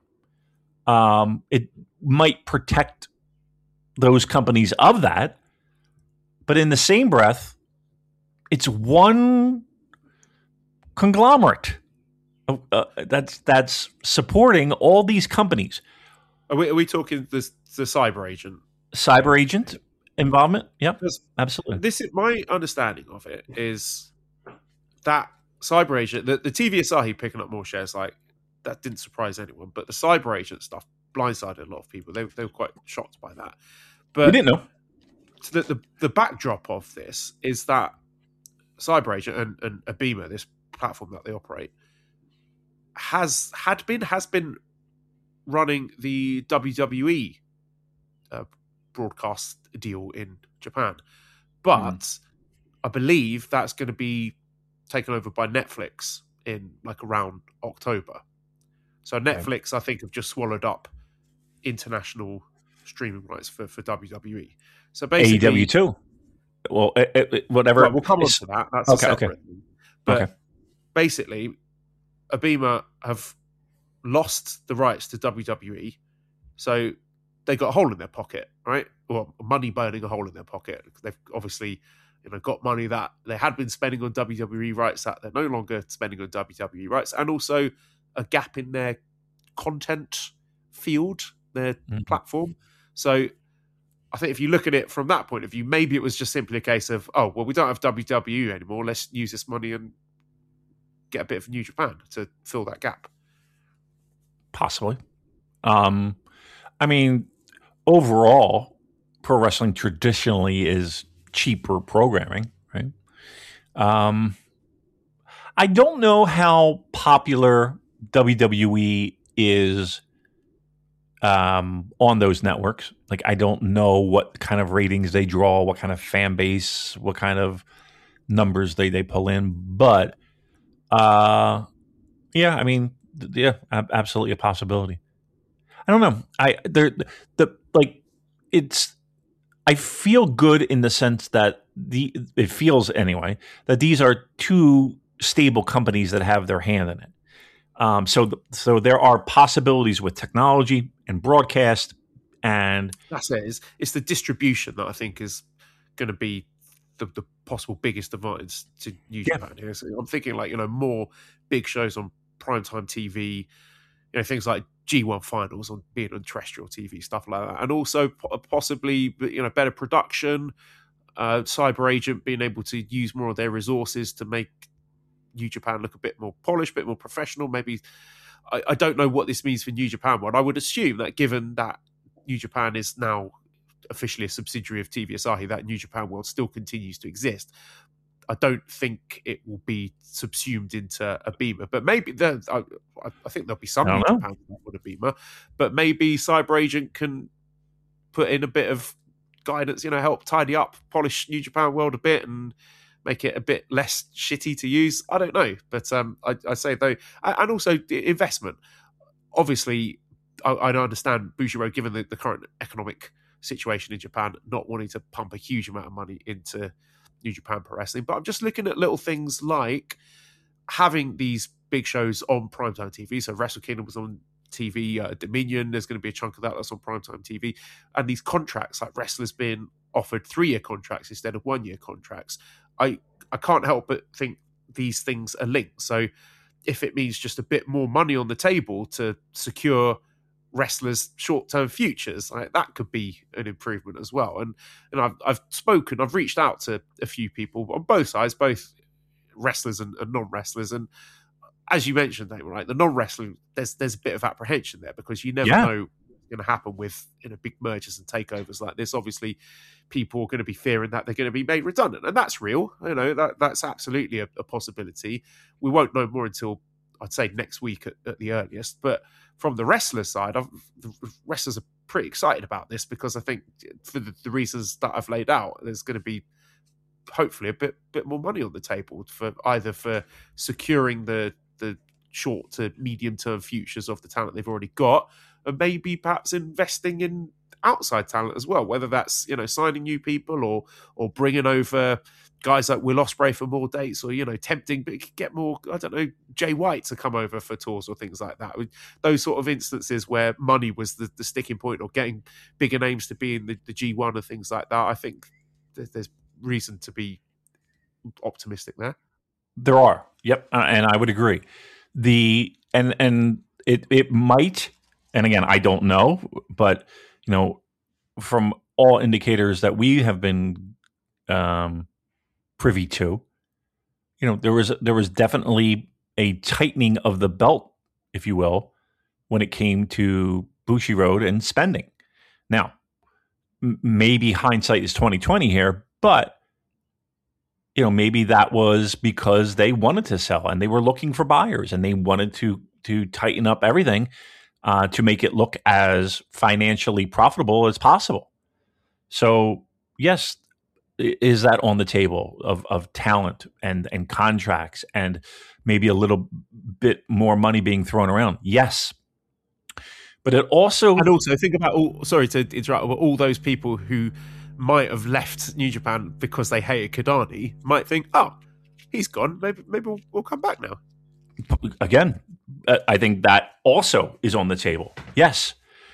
Um, it might protect those companies of that. but in the same breath, it's one conglomerate uh, that's that's supporting all these companies. Are we, are we talking the, the cyber agent? Cyber agent involvement? Yep, Because absolutely. This is my understanding of it is that cyber agent, the, the T V Asahi picking up more shares, like that didn't surprise anyone. But the cyber agent stuff blindsided a lot of people. They, they were quite shocked by that. But We didn't know. the, the the backdrop of this is that cyber agent and, and Abema, this platform that they operate, has had been has been running the W W E uh, broadcast deal in Japan, but mm. I believe that's going to be taken over by Netflix in like around October. So Netflix, okay. I think, have just swallowed up international streaming rights for, for W W E. So basically, A E W too. Well, it, it, whatever. Well, we'll come on to that. That's okay, a separate okay. thing. But okay. basically, Abema have lost the rights to W W E, so they got a hole in their pocket, right? Or money burning a hole in their pocket. They've obviously, you know, got money that they had been spending on W W E rights that they're no longer spending on W W E rights, and also a gap in their content field, their mm-hmm. platform. So I think if you look at it from that point of view, maybe it was just simply a case of, oh, well, we don't have W W E anymore. Let's use this money and get a bit of New Japan to fill that gap. Possibly. Um, I mean, overall, pro wrestling traditionally is cheaper programming, right? Um, I don't know how popular W W E is um, on those networks. Like, I don't know what kind of ratings they draw, what kind of fan base, what kind of numbers they, they pull in. But, uh, yeah, I mean, th- yeah, ab- absolutely a possibility. I don't know. I there the like it's. I feel good in the sense that the it feels anyway that these are two stable companies that have their hand in it. Um, so the, so there are possibilities with technology and broadcast, and that's it. It's, it's the distribution that I think is going to be the, the possible biggest advantage to New yeah. Japan here. So I'm thinking like you know more big shows on primetime T V, you know things like G one finals on being on terrestrial T V, stuff like that, and also possibly you know better production, uh, Cyber Agent being able to use more of their resources to make New Japan look a bit more polished, a bit more professional. Maybe I, I don't know what this means for New Japan World. I would assume that given that New Japan is now officially a subsidiary of T V Asahi, that New Japan World still continues to exist. I don't think it will be subsumed into Abema, but maybe there. I, I think there'll be some New know. Japan with Abema, but maybe Cyber Agent can put in a bit of guidance, you know, help tidy up, polish New Japan World a bit, and make it a bit less shitty to use. I don't know, but um, I, I say though, and also the investment. Obviously, I, I understand Bushiroad, given the, the current economic situation in Japan, not wanting to pump a huge amount of money into New Japan Pro Wrestling, but I'm just looking at little things like having these big shows on primetime T V. So Wrestle Kingdom was on T V, uh, Dominion, there's going to be a chunk of that that's on primetime T V, and these contracts, like wrestlers being offered three-year contracts instead of one-year contracts. I, I can't help but think these things are linked. So if it means just a bit more money on the table to secure wrestlers' short-term futures, like, that could be an improvement as well. And and I've I've spoken, I've reached out to a few people on both sides, both wrestlers and, and non-wrestlers, and as you mentioned, Damon, right, the non-wrestling, there's there's a bit of apprehension there because you never yeah. know what's going to happen with you know big mergers and takeovers like this. Obviously, people are going to be fearing that they're going to be made redundant, and that's real. You know that that's absolutely a, a possibility. We won't know more until I'd say next week at, at the earliest. But from the wrestler side, I've, the wrestlers are pretty excited about this because I think for the, the reasons that I've laid out, there's going to be hopefully a bit bit more money on the table for either for securing the the short to medium term futures of the talent they've already got, and maybe perhaps investing in outside talent as well, whether that's you know signing new people or or bringing over guys like Will Ospreay for more dates, or you know tempting but get more I don't know Jay White to come over for tours or things like that. Those sort of instances where money was the, the sticking point, or getting bigger names to be in the, the G one and things like that. I think there's reason to be optimistic there. There are, yep, uh, and I would agree. The and and it it might, and again, I don't know, but you know, from all indicators that we have been um, privy to, you know, there was there was definitely a tightening of the belt, if you will, when it came to Bushiroad and spending. Now, m- maybe hindsight is twenty twenty here, but you know, maybe that was because they wanted to sell and they were looking for buyers and they wanted to to tighten up everything uh, to make it look as financially profitable as possible. So, yes, is that on the table of of talent and and contracts and maybe a little bit more money being thrown around? Yes, but it also and also think about all. Sorry to interrupt, but all those people who might have left New Japan because they hated Kidani might think, oh, he's gone. Maybe maybe we'll, we'll come back now. Again, I think that also is on the table. Yes.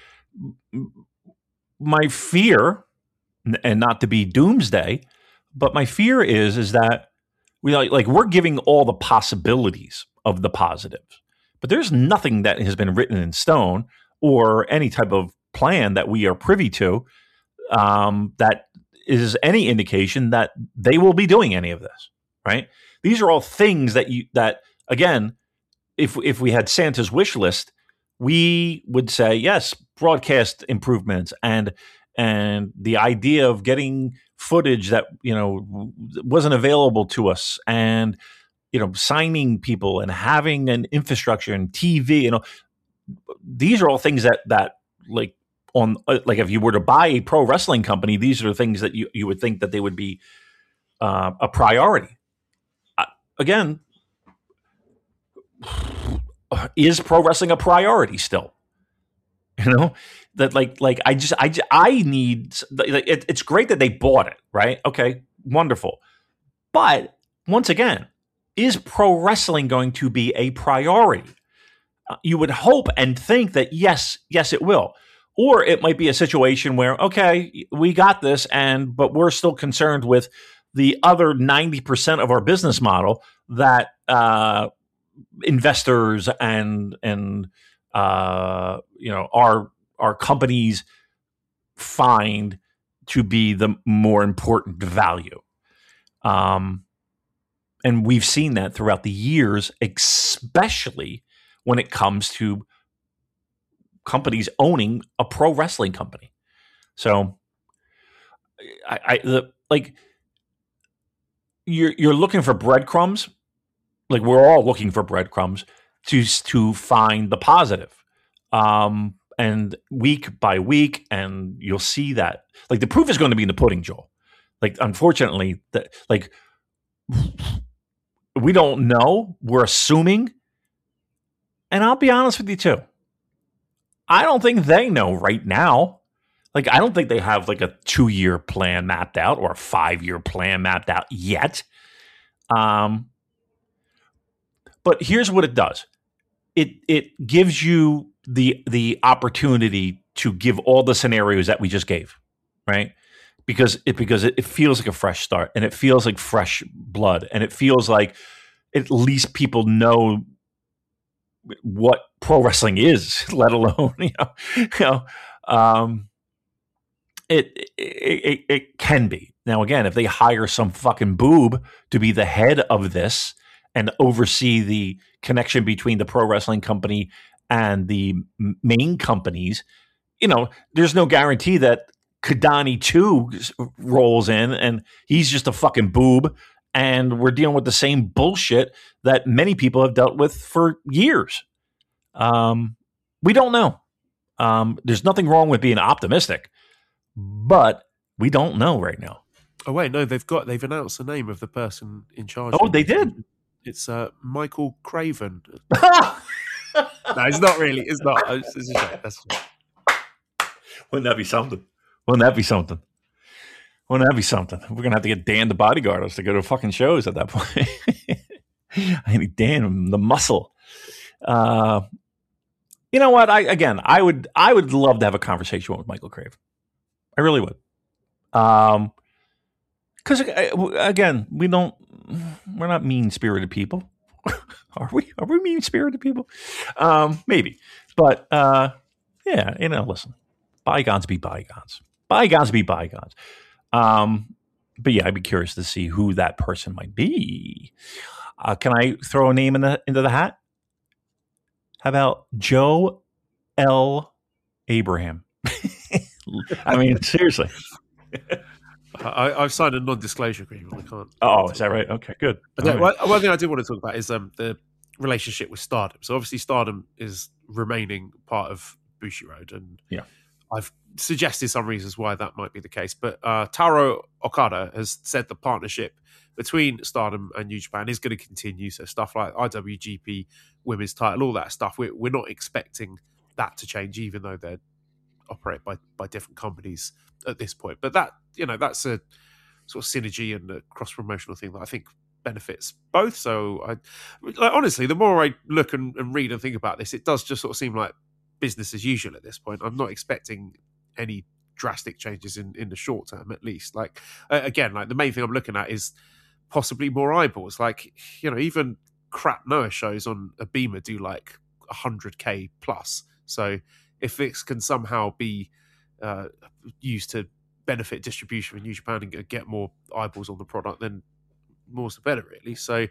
My fear, and not to be doomsday, but my fear is is that we like, like we're giving all the possibilities of the positives, but there's nothing that has been written in stone or any type of plan that we are privy to Um, that is any indication that they will be doing any of this, right? These are all things that you that again, if if we had Santa's wish list, we would say yes, broadcast improvements and and the idea of getting footage that you know wasn't available to us, and you know signing people and having an infrastructure and T V, you know, these are all things that that like. On like if you were to buy a pro wrestling company, these are the things that you, you would think that they would be uh, a priority. Uh, again, is pro wrestling a priority still? You know that like like I just I I need like it, it's great that they bought it, right? Okay, wonderful. But once again, is pro wrestling going to be a priority? Uh, you would hope and think that yes, yes, it will. Or it might be a situation where, okay, we got this, and but we're still concerned with the other ninety percent of our business model that uh, investors and and uh, you know our our companies find to be the more important value. Um, and we've seen that throughout the years, especially when it comes to companies owning a pro wrestling company. So I, I the, like you're you're looking for breadcrumbs. Like we're all looking for breadcrumbs to to find the positive. Um, and week by week, and you'll see that like the proof is going to be in the pudding, Joel. Like unfortunately, that like we don't know. We're assuming, and I'll be honest with you too. I don't think they know right now. Like, I don't think they have like a two-year plan mapped out or a five-year plan mapped out yet. Um, but here's what it does. It it gives you the the opportunity to give all the scenarios that we just gave, right? Because it because it, it feels like a fresh start, and it feels like fresh blood, and it feels like at least people know what pro wrestling is, let alone you know, you know um, it, it it it can be. Now again, if they hire some fucking boob to be the head of this and oversee the connection between the pro wrestling company and the main companies, you know, there's no guarantee that Kidani two rolls in and he's just a fucking boob, and we're dealing with the same bullshit that many people have dealt with for years. Um, we don't know. Um, there's nothing wrong with being optimistic, but we don't know right now. Oh wait, no, they've got they've announced the name of the person in charge. Oh, they did. It's uh, Michael Craven. No, it's not really. It's not. It's, it's just, that's... Wouldn't that be something? Wouldn't that be something? Wouldn't that be something? We're gonna have to get Dan to bodyguard us to go to fucking shows at that point. I need Dan, the muscle. Uh, you know what? I again, I would, I would love to have a conversation with Michael Craven. I really would. Um, because again, we don't, we're not mean spirited people, are we? Are we mean spirited people? Um, maybe, but uh, yeah, you know, listen, bygones be bygones, bygones be bygones. Um, but yeah, I'd be curious to see who that person might be. Uh, can I throw a name in the into the hat? How about Joe L. Abraham? I mean, seriously. I, I've signed a non-disclosure agreement. I can't. Oh, is that right? Okay, good. Okay, Right. one, one thing I do want to talk about is um, the relationship with Stardom. So obviously, Stardom is remaining part of Bushiroad, and Yeah. I've suggested some reasons why that might be the case. But uh, Taro Okada has said the partnership between Stardom and New Japan is going to continue. So stuff like I W G P Women's Title, all that stuff, we're, we're not expecting that to change, even though they're operate by by different companies at this point. But that, you know, that's a sort of synergy and a cross promotional thing that I think benefits both. So I like, honestly, the more I look and, and read and think about this, it does just sort of seem like business as usual at this point. I'm not expecting any drastic changes in in the short term, at least. Like uh, again, like the main thing I'm looking at is possibly more eyeballs. Like, you know, even crap Noah shows on a Beamer do like one hundred K plus. So if this can somehow be uh, used to benefit distribution in New Japan and get more eyeballs on the product, then more's the better, really. So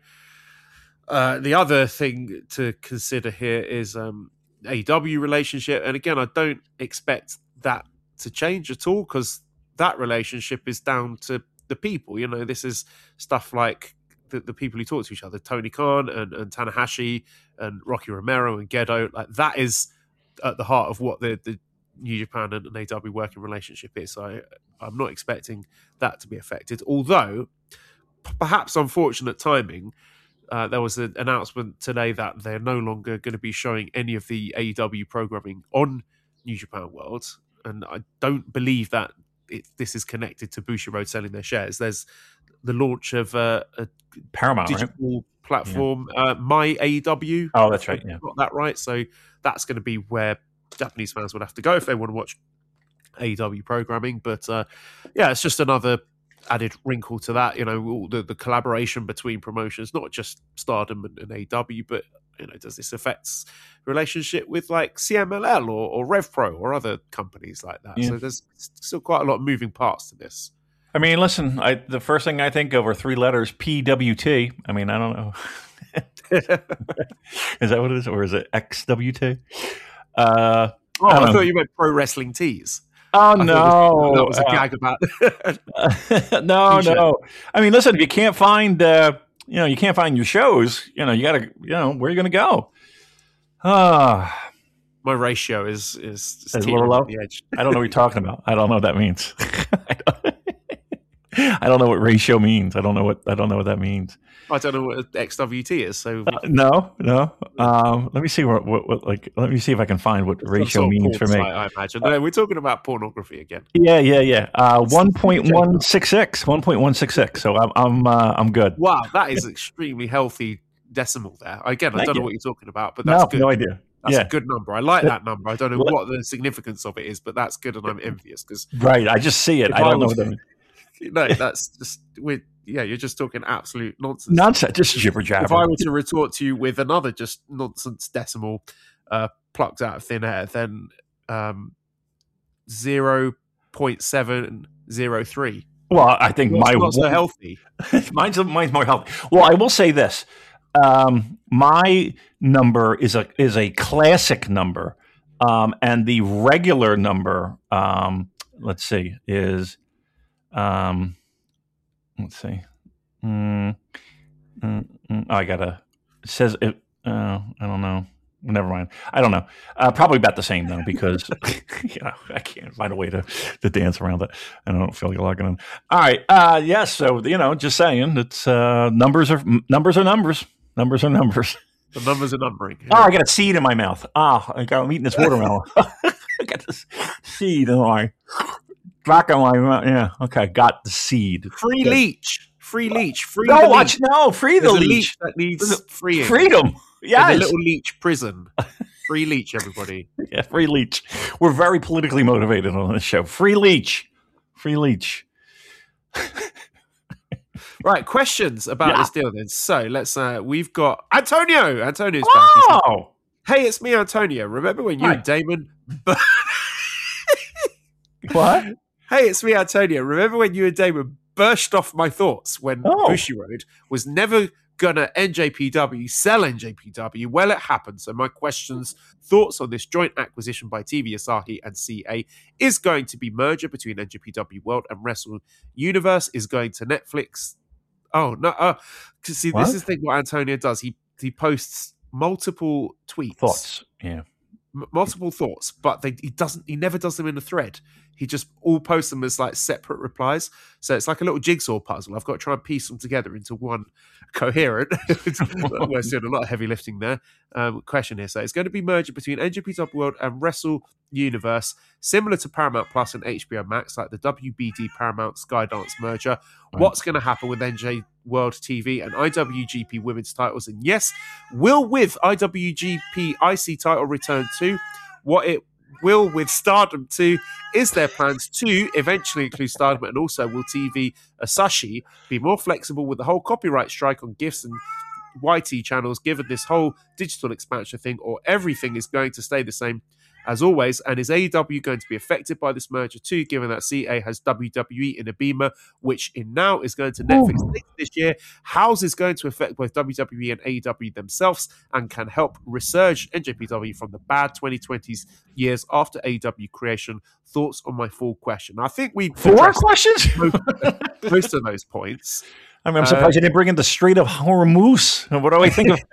uh, the other thing to consider here is um, A E W relationship. And again, I don't expect that to change at all, because that relationship is down to the people. You know, this is stuff like the, the people who talk to each other, Tony Khan and, and Tanahashi and Rocky Romero and Gedo. Like, that is at the heart of what the, the New Japan and an A E W working relationship is. So I, I'm not expecting that to be affected. Although, p- perhaps unfortunate timing, uh, there was an announcement today that they're no longer going to be showing any of the A E W programming on New Japan World. And I don't believe that it, this is connected to Bushiroad selling their shares. There's the launch of uh, a Paramount, right? digital platform, yeah. uh, My A E W. Oh, that's right. Yeah, got that right. So that's going to be where Japanese fans would have to go if they want to watch A E W programming. But uh, yeah, it's just another added wrinkle to that. You know, all the, the collaboration between promotions, not just Stardom and, and A E W, but you know, does this affect relationship with like C M L L or, or RevPro or other companies like that? Yeah. So there's still quite a lot of moving parts to this. I mean, listen, I, the first thing I think of are three letters, P W T. I mean, I don't know. Is that what it is? Or is it X W T? Uh, oh, I, I I thought you meant Pro Wrestling Tees. Oh, I no. That was a uh, gag about no, T-shirt. no. I mean, listen, if you can't find, uh, you know, you can't find your shows, you know, you got to, you know, where are you going to go? Ah. My ratio is is, is Is a little low? the edge. I don't know what you're talking about. I don't know what that means. I, don't, I don't know what ratio means. I don't know what I don't know what that means. I don't know what X W T is. So Uh, no, no. Um, let me see what, what, what like. Let me see if I can find what some ratio sort of means for porn me. site, I imagine. No, we're talking about pornography again. Yeah, yeah, yeah. Uh, one point one six six. One point one six six. So I'm I'm uh, I'm good. Wow, that is extremely healthy decimal there. Again, I Thank don't know you. what you're talking about, but that's No, good. no idea. That's Yeah, a good number. I like But- that number. I don't know Let- what the significance of it is, but that's good, and I'm envious because right. I just see it. If I I don't know was- what that means. no, that's just with yeah, you're just talking absolute nonsense. Nonsense. Just jibber If jabber. I were to retort to you with another just nonsense decimal uh, plucked out of thin air, then um, zero point seven zero three. Well, I think What's my not so healthy. mine's mine's more healthy. Well, I will say this: um, my number is a is a classic number, um, and the regular number, um, let's see, is um, let's see. Mm, mm, mm, oh, I gotta. It says it. Uh, I don't know. Never mind. I don't know. Uh, probably about the same though, because you know I can't find a way to, to dance around it, and I don't feel like logging in. All right. Uh, yes. So you know, just saying, it's uh, numbers are numbers are numbers. Numbers are numbers. The numbers are numbering. Oh, I got a seed in my mouth. Ah, I got I'm eating this watermelon. I got this seed in my back of my mouth. Yeah. Okay. Got the seed. Free Good. leech. Free leech. Free No, the watch. leech. No, free the There's a leech. leech that needs freeing. Freedom. In Yes. a little leech prison. Free leech, everybody. Yeah, free leech. We're very politically motivated on this show. Free leech. Free leech. Right, questions about Yeah. this deal then. So let's. Uh, we've got Antonio. Antonio's back. He said, Oh, hey, it's me, Antonio. Remember when you Hi. and Damon? what? Hey, it's me, Antonio. Remember when you and Damon burst off my thoughts when Oh. Bushiroad was never gonna N J P W sell N J P W? Well, it happened. So my questions, thoughts on this joint acquisition by T V Asahi and C A is going to be merger between N J P W World and Wrestle Universe is going to Netflix. Oh no! Uh, 'cause see, What? this is the thing. What Antonio does, he he posts multiple tweets, Thoughts? Yeah. m- multiple thoughts, but they, he doesn't. He never does them in a thread. He just all posts them as like separate replies. So it's like a little jigsaw puzzle. I've got to try and piece them together into one coherent. We're doing a lot of heavy lifting there. Um, question here. So it's going to be merger between N J P W World and Wrestle Universe, similar to Paramount Plus and H B O Max, like the W B D Paramount Skydance merger. Right. What's going to happen with N J World T V and I W G P women's titles? And yes, will with I W G P I C title return too? What it will with Stardom too? Is there plans to eventually include Stardom, and also will T V Asahi be more flexible with the whole copyright strike on GIFs and Y T channels, given this whole digital expansion thing, or everything is going to stay the same as always? And is A E W going to be affected by this merger too, given that C A has W W E in a beamer, which in now is going to Netflix Ooh. later this year? How's this going to affect both W W E and A E W themselves, and can help resurge N J P W from the bad twenty twenties years after A E W creation? Thoughts on my full question? I think we Four addressed questions? most, most of those points. I mean, I'm Uh, surprised you didn't bring in the Strait of Hormuz. What do I think of?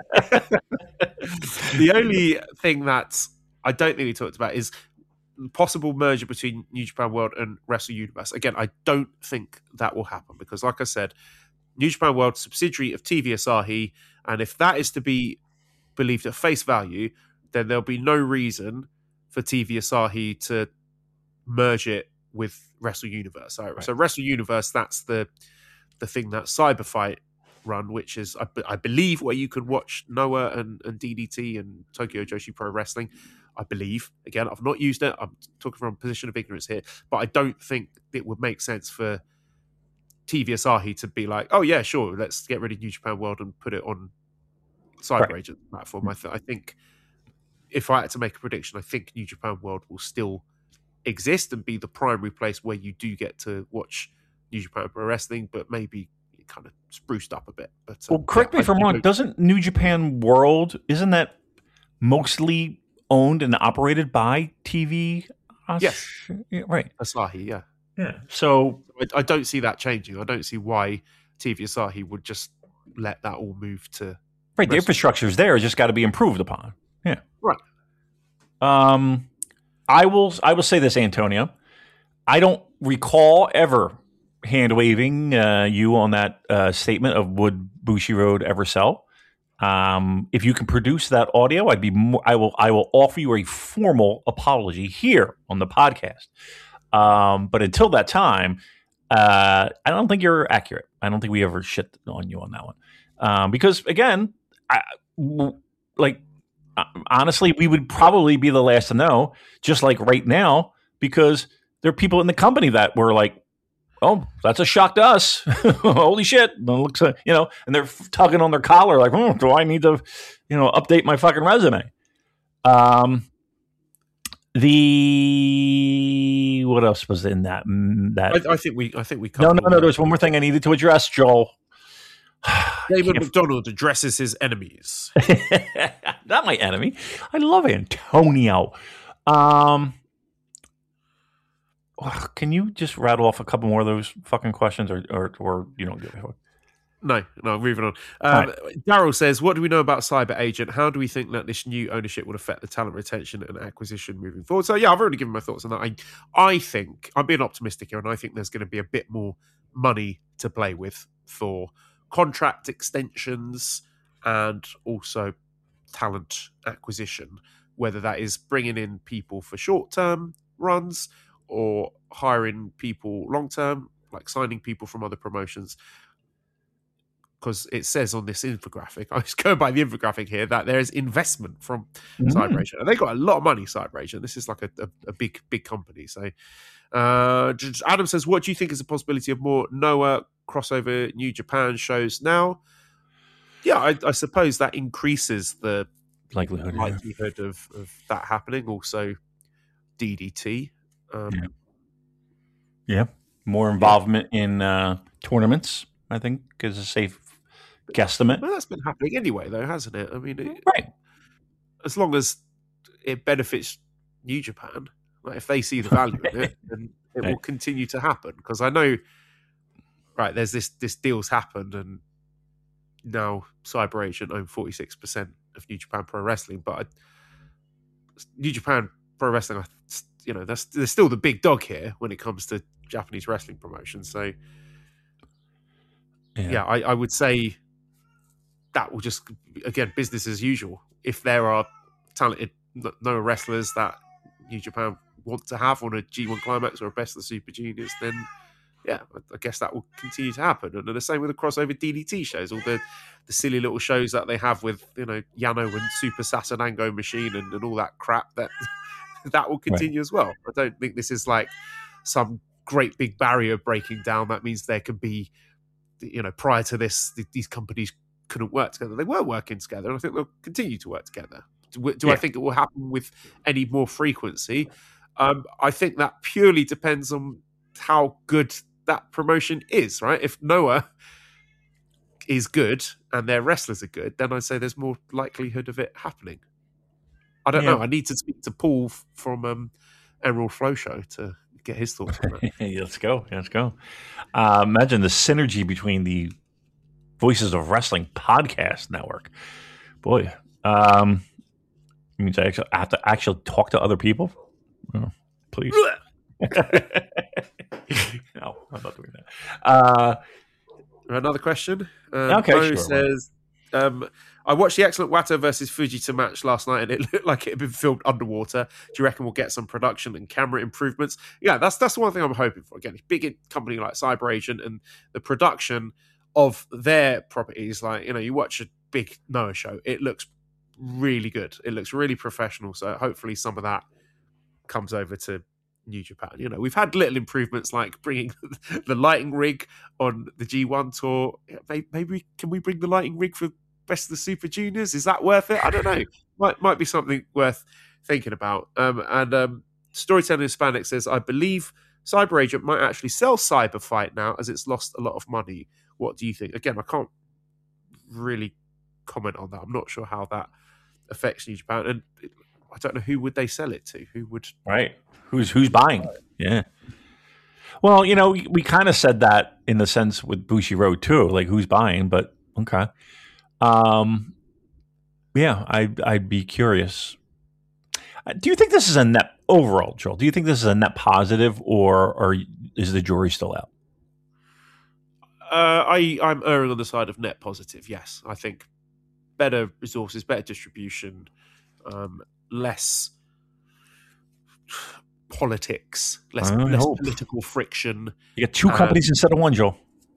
The only thing that I don't think we talked about is possible merger between New Japan World and Wrestle Universe. Again, I don't think that will happen because, like I said, New Japan World subsidiary of T V Asahi, and if that is to be believed at face value, then there'll be no reason for T V Asahi to merge it with Wrestle Universe. So, Right. so Wrestle Universe, that's the the thing that Cyberfight run, which is I, I believe where you can watch Noah and, and D D T and Tokyo Joshi Pro Wrestling. I believe. Again, I've not used it. I'm talking from a position of ignorance here, but I don't think it would make sense for T V Asahi to be like, oh yeah, sure, let's get rid of New Japan World and put it on Cyber Right. Agent platform. I, th- I think if I had to make a prediction, I think New Japan World will still exist and be the primary place where you do get to watch New Japan Pro Wrestling, but maybe kind of spruced up a bit. But um, Well, correct yeah, me if I I'm do wrong. hope- Doesn't New Japan World, isn't that mostly owned and operated by T V? As- Yes. Yeah, right. Asahi, yeah. Yeah. So, I, I don't see that changing. I don't see why T V Asahi would just let that all move to. right, the Wrestle- infrastructure is there. It's just got to be improved upon. Yeah. Right. Um, I will. I will say this, Antonio. I don't recall ever hand waving uh, you on that uh, statement of would Bushiroad ever sell. Um, if you can produce that audio, I'd be. More, I will. I will offer you a formal apology here on the podcast. Um, but until that time, uh, I don't think you're accurate. I don't think we ever shit on you on that one. Um, because again, I, w- like uh, honestly, we would probably be the last to know. Just like right now, because there are people in the company that were like, "Oh, that's a shock to us! Holy shit!" And it looks, uh, you know, and they're tugging on their collar, like, "Oh, do I need to, you know, update my fucking resume?" Um, the what else was in that? Mm, That I, I think we. I think we. no, covered no, all no. that. There's one more thing I needed to address, Joel. David Can't- McDonald addresses his enemies. Not my enemy. I love Antonio. Um, ugh, can you just rattle off a couple more of those fucking questions, or or, or you know? No, no, moving on. Um, Daryl says, what do we know about Cyber Agent? How do we think that this new ownership would affect the talent retention and acquisition moving forward? So, yeah, I've already given my thoughts on that. I, I think, I'm being optimistic here, and I think there's going to be a bit more money to play with for contract extensions and also talent acquisition, whether that is bringing in people for short-term runs or hiring people long-term, like signing people from other promotions. Because it says on this infographic, I was going by the infographic here, that there is investment from Cyber Agent. And they got a lot of money, Cyber Agent. This is like a, a, a big, big company. So uh, Adam says, what do you think is the possibility of more Noah crossover New Japan shows now, yeah, I, I suppose that increases the Likelihood, yeah. likelihood of, of that happening. Also, D D T. Um, Yeah. Yeah, more involvement in uh, tournaments, I think, is a safe guesstimate. Well, that's been happening anyway, though, hasn't it? I mean, it, Right. as long as it benefits New Japan, like if they see the value in it, then it Right. will continue to happen. Because I know, right, there's this this deal's happened, and now Cyber Agent own forty-six percent of New Japan Pro Wrestling, but I, New Japan Pro Wrestling, I, you know, that's they're still the big dog here when it comes to Japanese wrestling promotion. So, Yeah. yeah, I, I would say that will just, again, business as usual. If there are talented Noah wrestlers that New Japan want to have on a G one Climax or a Best of the Super Juniors, then yeah, I guess that will continue to happen. And the same with the crossover D D T shows, all the, the silly little shows that they have with, you know, Yano and Super Sasanango Machine and, and all that crap, that that will continue right. as well. I don't think this is like some great big barrier breaking down. That means there can be, you know, prior to this, these companies couldn't work together. They were working together, and I think they'll continue to work together. Do, do yeah. I think it will happen with any more frequency? Um, I think that purely depends on how good that promotion is, right? If Noah is good and their wrestlers are good, then I'd say there's more likelihood of it happening. I don't yeah. know. I need to speak to Paul from um, Emerald Flow Show to get his thoughts on that. Let's go. Let's go. Uh, imagine the synergy between the Voices of Wrestling podcast network. Boy, um, means I actually have to actually talk to other people. Oh, please. No, I'm not doing that. Uh, Another question. Um, okay, Bo sure. says, um, I watched the excellent Wato versus Fujita match last night, and it looked like it had been filmed underwater. Do you reckon we'll get some production and camera improvements? Yeah, that's that's the one thing I'm hoping for. Again, a big company like Cyber Agent and the production of their properties, like, you know, you watch a big Noah show, it looks really good. It looks really professional. So hopefully some of that comes over to New Japan. You know, we've had little improvements like bringing the lighting rig on the G one tour. Maybe, maybe can we bring the lighting rig for Best of the Super Juniors? Is that worth it? I don't know. might might be something worth thinking about. Um, and um, Storytelling Hispanic says, I believe Cyber Agent might actually sell Cyber Fight now as it's lost a lot of money. What do you think? Again, I can't really comment on that. I'm not sure how that affects New Japan, and I don't know who would they sell it to. Who would right? Who's who's buying? Yeah. Well, you know, we, we kind of said that in the sense with Bushi Road too, like who's buying. But okay, um, yeah, I I'd be curious. Do you think this is a net overall, Joel? Do you think this is a net positive, or or is the jury still out? Uh, I I'm erring on the side of net positive. Yes, I think better resources, better distribution, um, less politics, less, less political friction. You got two companies um, instead of one, Joel.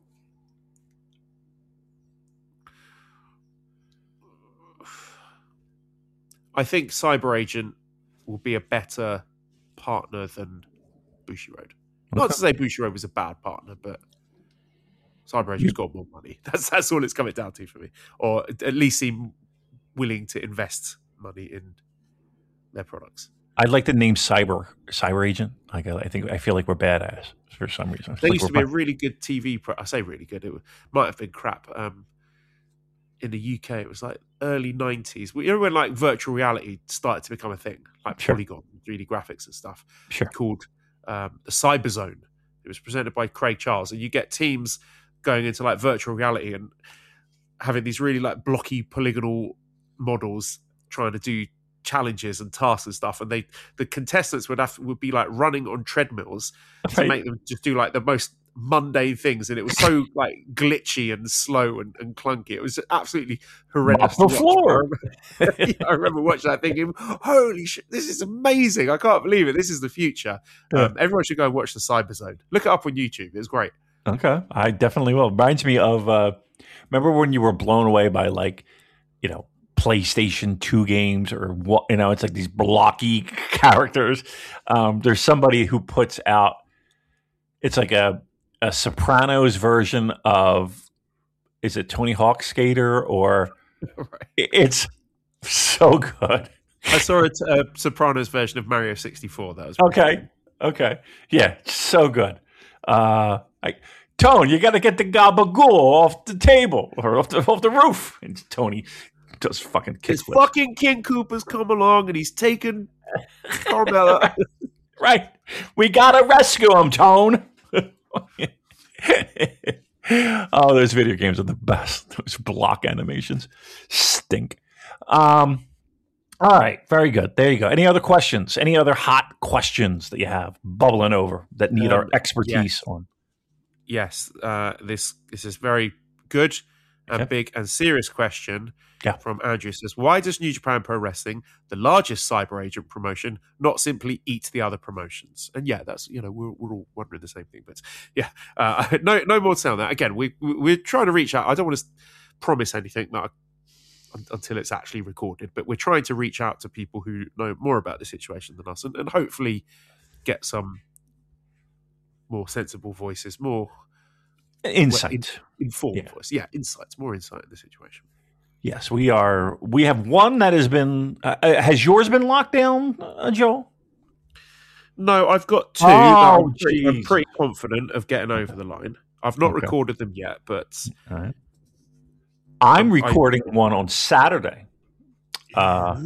I think Cyber Agent will be a better partner than Bushi Road. Okay. Not to say Bushi Road was a bad partner, but Cyber Agent's got more money. That's that's all it's coming down to for me. Or at least seem willing to invest money in their products. I'd like the name Cyber Cyber Agent. Like I think I feel like we're badass for some reason. There like used to be a really good T V. Pro- I say really good. It might have been crap. Um, in the U K, it was like early nineties. You know when like virtual reality started to become a thing, like sure. Polygon, three D graphics and stuff. Sure. Called um, the Cyber Zone. It was presented by Craig Charles, and you get teams going into like virtual reality and having these really like blocky polygonal models trying to do challenges and tasks and stuff, and they the contestants would have would be like running on treadmills right. to make them just do like the most mundane things, and it was so like glitchy and slow and, and clunky. It was absolutely horrendous. Off the floor. I remember, yeah, I remember watching that thinking, holy shit, this is amazing. I can't believe it. This is the future. Yeah. Um, everyone should go and watch the Cyber Zone. Look it up on YouTube. It was great. Okay, I definitely will. Reminds me of uh, remember when you were blown away by like, you know, PlayStation two games or what? You know, it's like these blocky characters. Um, there's somebody who puts out. It's like a a Sopranos version of, is it Tony Hawk Skater, or Right. it's so good. I saw a, t- a Sopranos version of Mario sixty-four. That was Okay. Okay. Yeah, so good. Uh, I, Tone, you got to get the gabagool off the table or off the, off the roof. And Tony does fucking His kickflips. fucking King Koopa's come along and he's taken Carmella. Right. We got to rescue him, Tone. Oh, those video games are the best. Those block animations stink. Um, all right. Very good. There you go. Any other questions? Any other hot questions that you have bubbling over that need Um, our expertise yeah. on? Yes, uh, this this is very good and Okay. big and serious question Yeah. from Andrew. It says, why does New Japan Pro Wrestling, the largest cyber agent promotion, not simply eat the other promotions? And yeah, that's, you know, we're, we're all wondering the same thing. But yeah, uh, no no more to say on that. Again, we, we, we're trying to reach out. I don't want to promise anything that I, until it's actually recorded, but we're trying to reach out to people who know more about the situation than us and, and hopefully get some more sensible voices, more Insight. informed Yeah. voice. Yeah, insights, more insight in the situation. Yes, we are. We have one that has been. Uh, uh, has yours been locked down, uh, Joel? No, I've got two Oh, that I'm pretty, I'm jeez. pretty confident of getting over the line. I've not Okay. recorded them yet, but All right. I'm I- recording one on Saturday. Uh,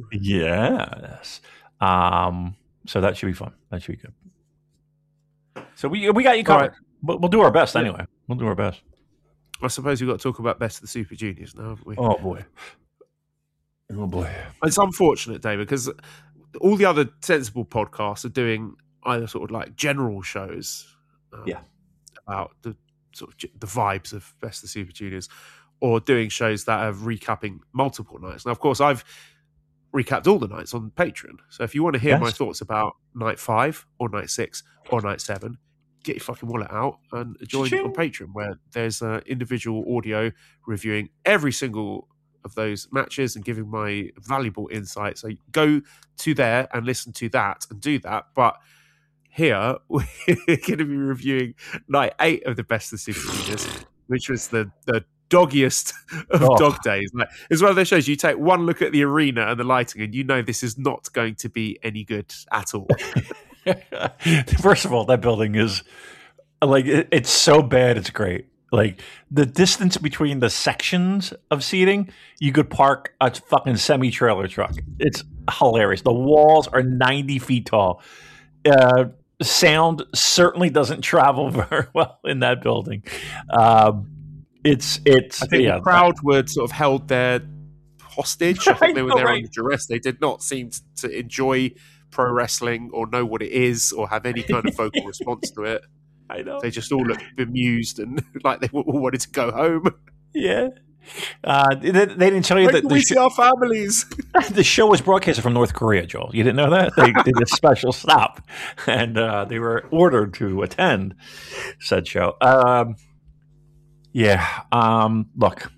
yes. Um, so that should be fun. That should be good. So we we got you All covered. We'll, we'll do our best anyway. We'll do our best. I suppose we've got to talk about Best of the Super Juniors now, haven't we? Oh boy. Oh boy. It's unfortunate, David, because all the other sensible podcasts are doing either sort of like general shows um, Yeah. about the sort of the vibes of Best of the Super Juniors, or doing shows that are recapping multiple nights. Now, of course, I've recapped all the nights on Patreon. So if you want to hear Yes. my thoughts about night five or night six or night seven, get your fucking wallet out and join Cha-ching. on Patreon, where there's uh, individual audio reviewing every single of those matches and giving my valuable insight. So go to there and listen to that and do that. But here we're going to be reviewing night eight of the Best of the Super Juniors, which was the the doggiest of Oh. dog days. Like, it's one of those shows you take one look at the arena and the lighting, and you know this is not going to be any good at all. First of all, that building is like it, it's so bad it's great. Like the distance between the sections of seating, you could park a fucking semi trailer truck. It's hilarious. The walls are ninety feet tall. Uh, sound certainly doesn't travel very well in that building. Um, it's it's I think yeah, the crowd were sort of held there hostage. I think they were I know, there right? under duress. They did not seem to, to enjoy pro wrestling or know what it is or have any kind of vocal response to it. I know. They just all looked bemused and like they all wanted to go home. Yeah. Uh, they, they didn't tell you When that can the, we sh- see our families? the show was broadcasted from North Korea, Joel. You didn't know that? They did a special stop, and uh, they were ordered to attend said show. Um, yeah. Um, look,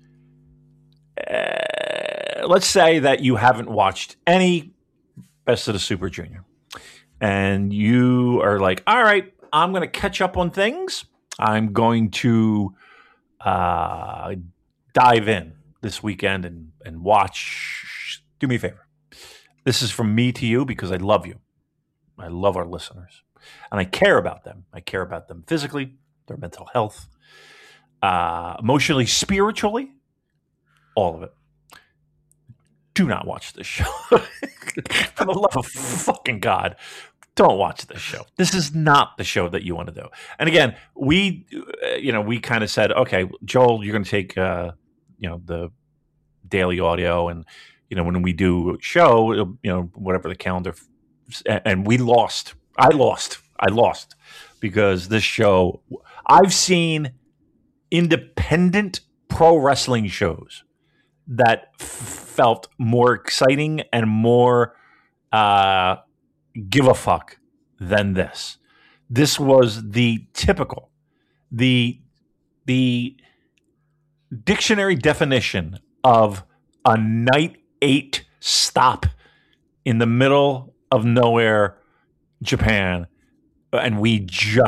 uh, let's say that you haven't watched any Best of the Super Junior, and you are like, all right, I'm going to catch up on things. I'm going to uh, dive in this weekend and, and watch. Do me a favor. This is from me to you because I love you. I love our listeners. And I care about them. I care about them physically, their mental health, uh, emotionally, spiritually, all of it. Do not watch this show. For the love of fucking God, don't watch this show. This is not the show that you want to do. And again, we, uh, you know, we kind of said, okay, Joel, you're going to take, uh, you know, the daily audio, and you know, when we do a show, it'll, you know, whatever the calendar, and, and we lost. I lost. I lost because this show. I've seen independent pro wrestling shows that f- felt more exciting and more uh, give a fuck than this. This was the typical, the the dictionary definition of a night eight stop in the middle of nowhere, Japan, and we just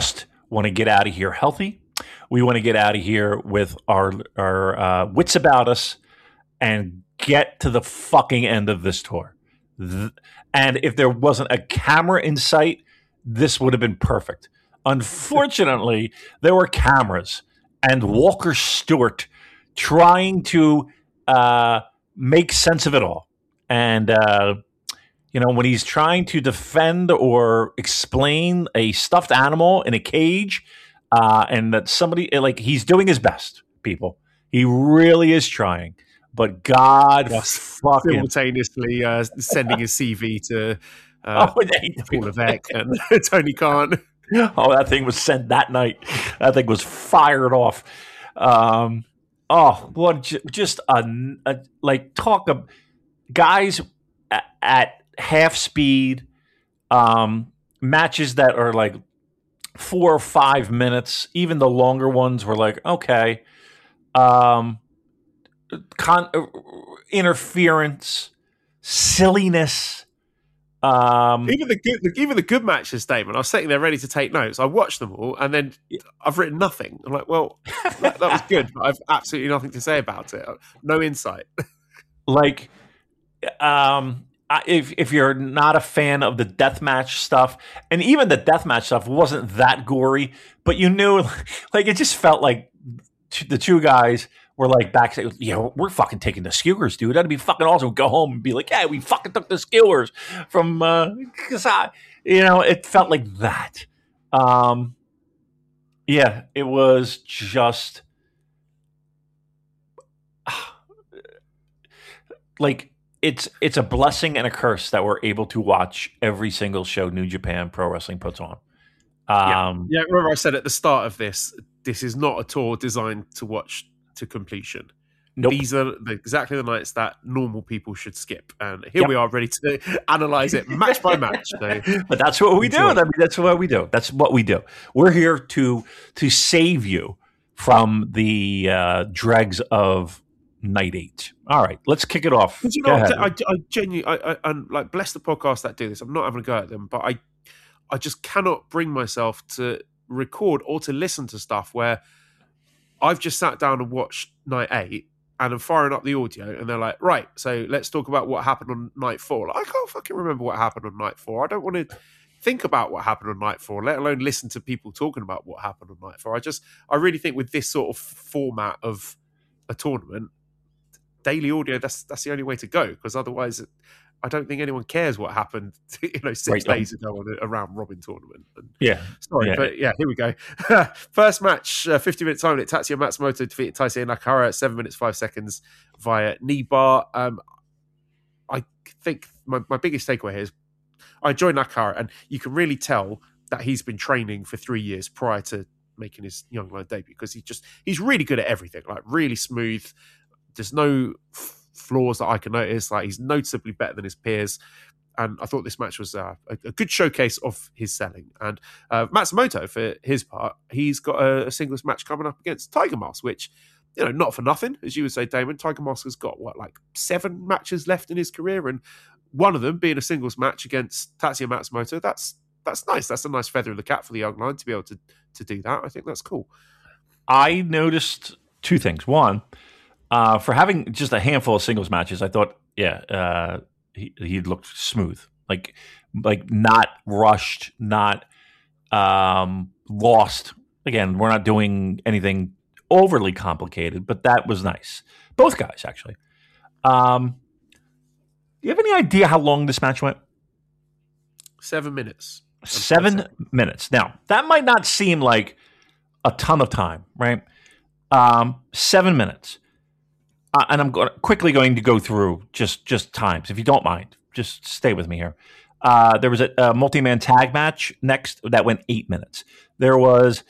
want to get out of here healthy. We want to get out of here with our our uh, wits about us and get to the fucking end of this tour. Th- and if there wasn't a camera in sight, this would have been perfect. Unfortunately, there were cameras and Walker Stewart trying to uh, make sense of it all. And, uh, you know, when he's trying to defend or explain a stuffed animal in a cage, uh, and that somebody, like, he's doing his best, people. He really is trying. But God Yes, fucking... simultaneously uh, sending his C V to uh, Oh, they- Paul Levesque and Tony Khan. Oh, that thing was sent that night. That thing was fired off. Um, oh, what j- just a, a like talk of guys at, at half speed, um, matches that are like four or five minutes. Even the longer ones were like, okay, um, con- uh, interference, silliness. Um, Even the good, even the good matches, Damon. I was sitting there ready to take notes. I watched them all, and then I've written nothing. I'm like, well, that, that was good, but I've absolutely nothing to say about it. No insight. like, um, I- if if you're not a fan of the deathmatch stuff, and even the deathmatch stuff wasn't that gory, but you knew, like, it just felt like t- the two guys were like backstage. Yeah, we're fucking taking the skewers, dude. That'd be fucking awesome. Go home and be like, yeah, we fucking took the skewers from, uh, cause I, you know, it felt like that. Um, yeah, it was just like, it's, it's a blessing and a curse that we're able to watch every single show New Japan Pro Wrestling puts on. Um, Yeah, remember I said at the start of this, this is not a tour designed to watch to completion. nope. These are the, exactly the nights that normal people should skip. And here Yep. we are ready to analyze it match by match. So, But that's what we do. Enjoy. I mean, that's what we do. That's what we do. We're here to to save you from the uh, dregs of night eight. All right, let's kick it off. But you Go know, ahead. I, I genuinely, I, I, I'm like, bless the podcasts that do this. I'm not having a go at them, but I, I just cannot bring myself to record or to listen to stuff where I've just sat down and watched night eight and I'm firing up the audio and they're like, right, so let's talk about what happened on night four. Like, I can't fucking remember what happened on night four. I don't want to think about what happened on night four, let alone listen to people talking about what happened on night four. I just, I really think with this sort of format of a tournament, daily audio, that's that's the only way to go, because otherwise I don't think anyone cares what happened, you know, six Right. days ago on a, a round robin tournament. And, yeah. sorry, Yeah. but yeah, here we go. First match, uh, fifty minute time limit. Tatsuya Matsumoto defeated Taisei Nakahara at seven minutes five seconds via knee bar. Um, I think my, my biggest takeaway here is I enjoy Nakahara, and you can really tell that he's been training for three years prior to making his Young Lion debut, because he's just he's really good at everything, like really smooth. There's no f- flaws that I can notice. Like, he's noticeably better than his peers. And I thought this match was uh, a, a good showcase of his selling. And uh, Matsumoto, for his part, he's got a, a singles match coming up against Tiger Mask, which, you know, not for nothing, as you would say, Damon. Tiger Mask has got, what, like seven matches left in his career, and one of them being a singles match against Tatsuya Matsumoto. That's that's nice. That's a nice feather in the cap for the Young Lion to be able to, to do that. I think that's cool. I noticed two things. One, uh, for having just a handful of singles matches, I thought, yeah, uh, he he looked smooth, like like not rushed, not um, lost. Again, we're not doing anything overly complicated, but that was nice. Both guys, actually. Um, do you have any idea how long this match went? Seven minutes. Seven minutes. Now, that might not seem like a ton of time, right? Um, seven minutes. Uh, and I'm go- quickly going to go through just, just times, if you don't mind. Just stay with me here. Uh, there was a, a multi-man tag match next that went eight minutes. There was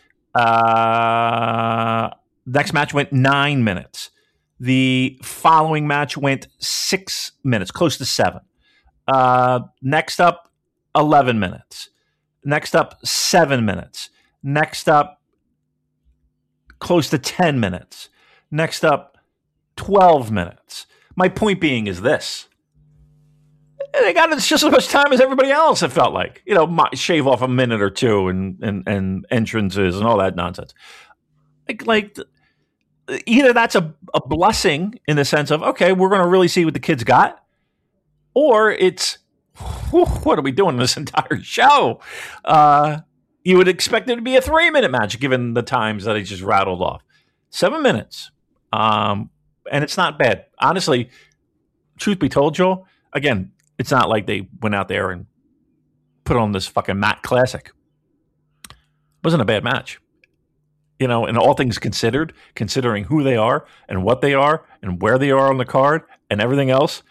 uh, next match went nine minutes. The following match went six minutes, close to seven. Uh, next up, eleven minutes. Next up, seven minutes. Next up, close to ten minutes. Next up, twelve minutes. My point being is this. they got just as much time as everybody else. It felt like, you know, shave off a minute or two and and, and entrances and all that nonsense. Like, like either that's a, a blessing in the sense of, okay, we're going to really see what the kids got, or it's, whew, what are we doing this entire show? Uh, you would expect it to be a three minute match given the times that I just rattled off. Seven minutes, um, and it's not bad, honestly. Truth be told, Joel. Again, it's not like they went out there and put on this fucking Matt Classic. It wasn't a bad match. You know, and all things considered, considering who they are and what they are and where they are on the card and everything else,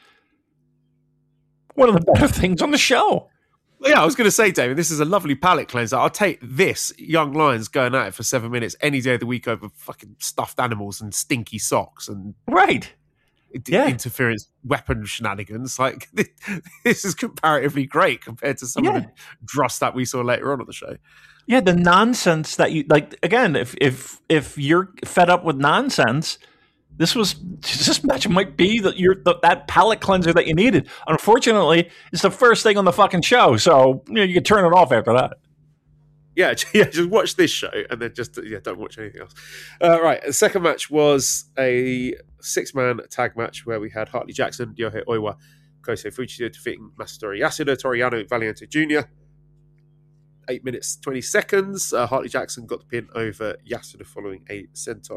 one of the better things on the show. Yeah, I was going to say, David, this is a lovely palate cleanser. I'll take this Young Lions going at it for seven minutes any day of the week over fucking stuffed animals and stinky socks and right. Yeah. interference weapon shenanigans. Like this is comparatively great compared to some yeah. of the dross that we saw later on at the show. Yeah, the nonsense that you like. Again, if if if you're fed up with nonsense, this was this match might be that you're the, that palate cleanser that you needed. Unfortunately, it's the first thing on the fucking show, so you know you can turn it off after that. Yeah, yeah, just watch this show and then just yeah, don't watch anything else. Uh, right, the second match was a six-man tag match where we had Hartley Jackson, Yohei Oiwa, Kosei Fujita defeating Masatori Yasuda, Toriano Valiente Junior Eight minutes, twenty seconds. Uh, Hartley Jackson got the pin over Yasuda following a senton.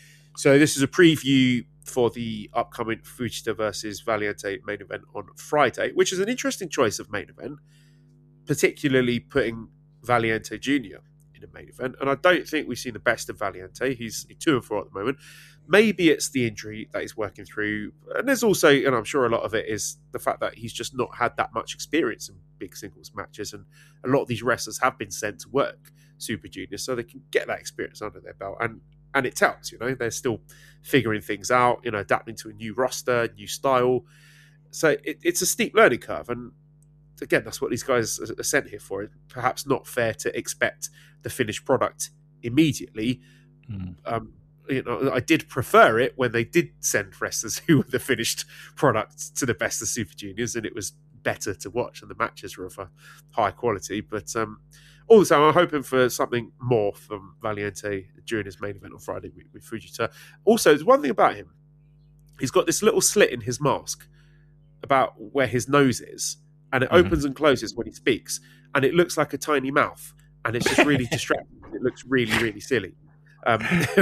So this is a preview for the upcoming Fujita versus Valiente main event on Friday, which is an interesting choice of main event, particularly putting Valiente Junior in a main event. And I don't think we've seen the best of Valiente. He's two and four at the moment. Maybe it's the injury that he's working through. And there's also, and I'm sure a lot of it is the fact that he's just not had that much experience in big singles matches. And a lot of these wrestlers have been sent to work Super Junior so they can get that experience under their belt. And and it tells, you know, they're still figuring things out, you know, adapting to a new roster, new style. So it, it's a steep learning curve. And again, that's what these guys are sent here for. Perhaps not fair to expect the finished product immediately. Mm. Um, you know, I did prefer it when they did send wrestlers who were the finished product to the best of Super Juniors, and it was better to watch, and the matches were of a high quality. But um, also, I'm hoping for something more from Valiente during his main event on Friday with, with Fujita. Also, there's one thing about him. He's got this little slit in his mask about where his nose is, and it mm-hmm. opens and closes when he speaks, and it looks like a tiny mouth, and it's just really distracting. It looks really, really silly. Um,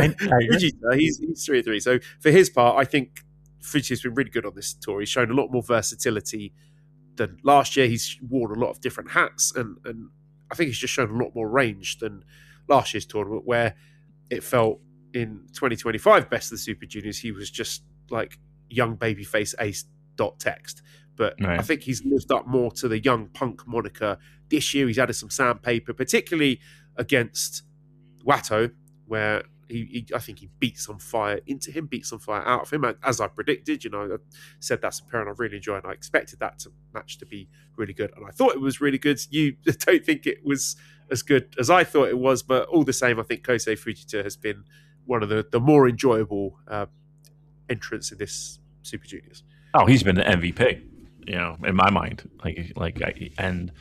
Fujita, he's, he's three and three. So for his part, I think Fujita's been really good on this tour. He's shown a lot more versatility than last year. He's worn a lot of different hats, and, and I think he's just shown a lot more range than last year's tournament, where it felt in twenty twenty-five Best of the Super Juniors, he was just like young babyface ace dot text. But right. I think he's lived up more to the young punk moniker this year. He's added some sandpaper, particularly against Wato, where he, he, I think he beat some fire into him, beat some fire out of him, as I predicted. You know, I said that's a pair I really enjoyed, and I expected that to, match to be really good, and I thought it was really good. You don't think it was as good as I thought it was, but all the same, I think Kosei Fujita has been one of the, the more enjoyable uh, entrants in this Super Juniors. Oh, he's been the M V P, you know, in my mind. Like, like, I, and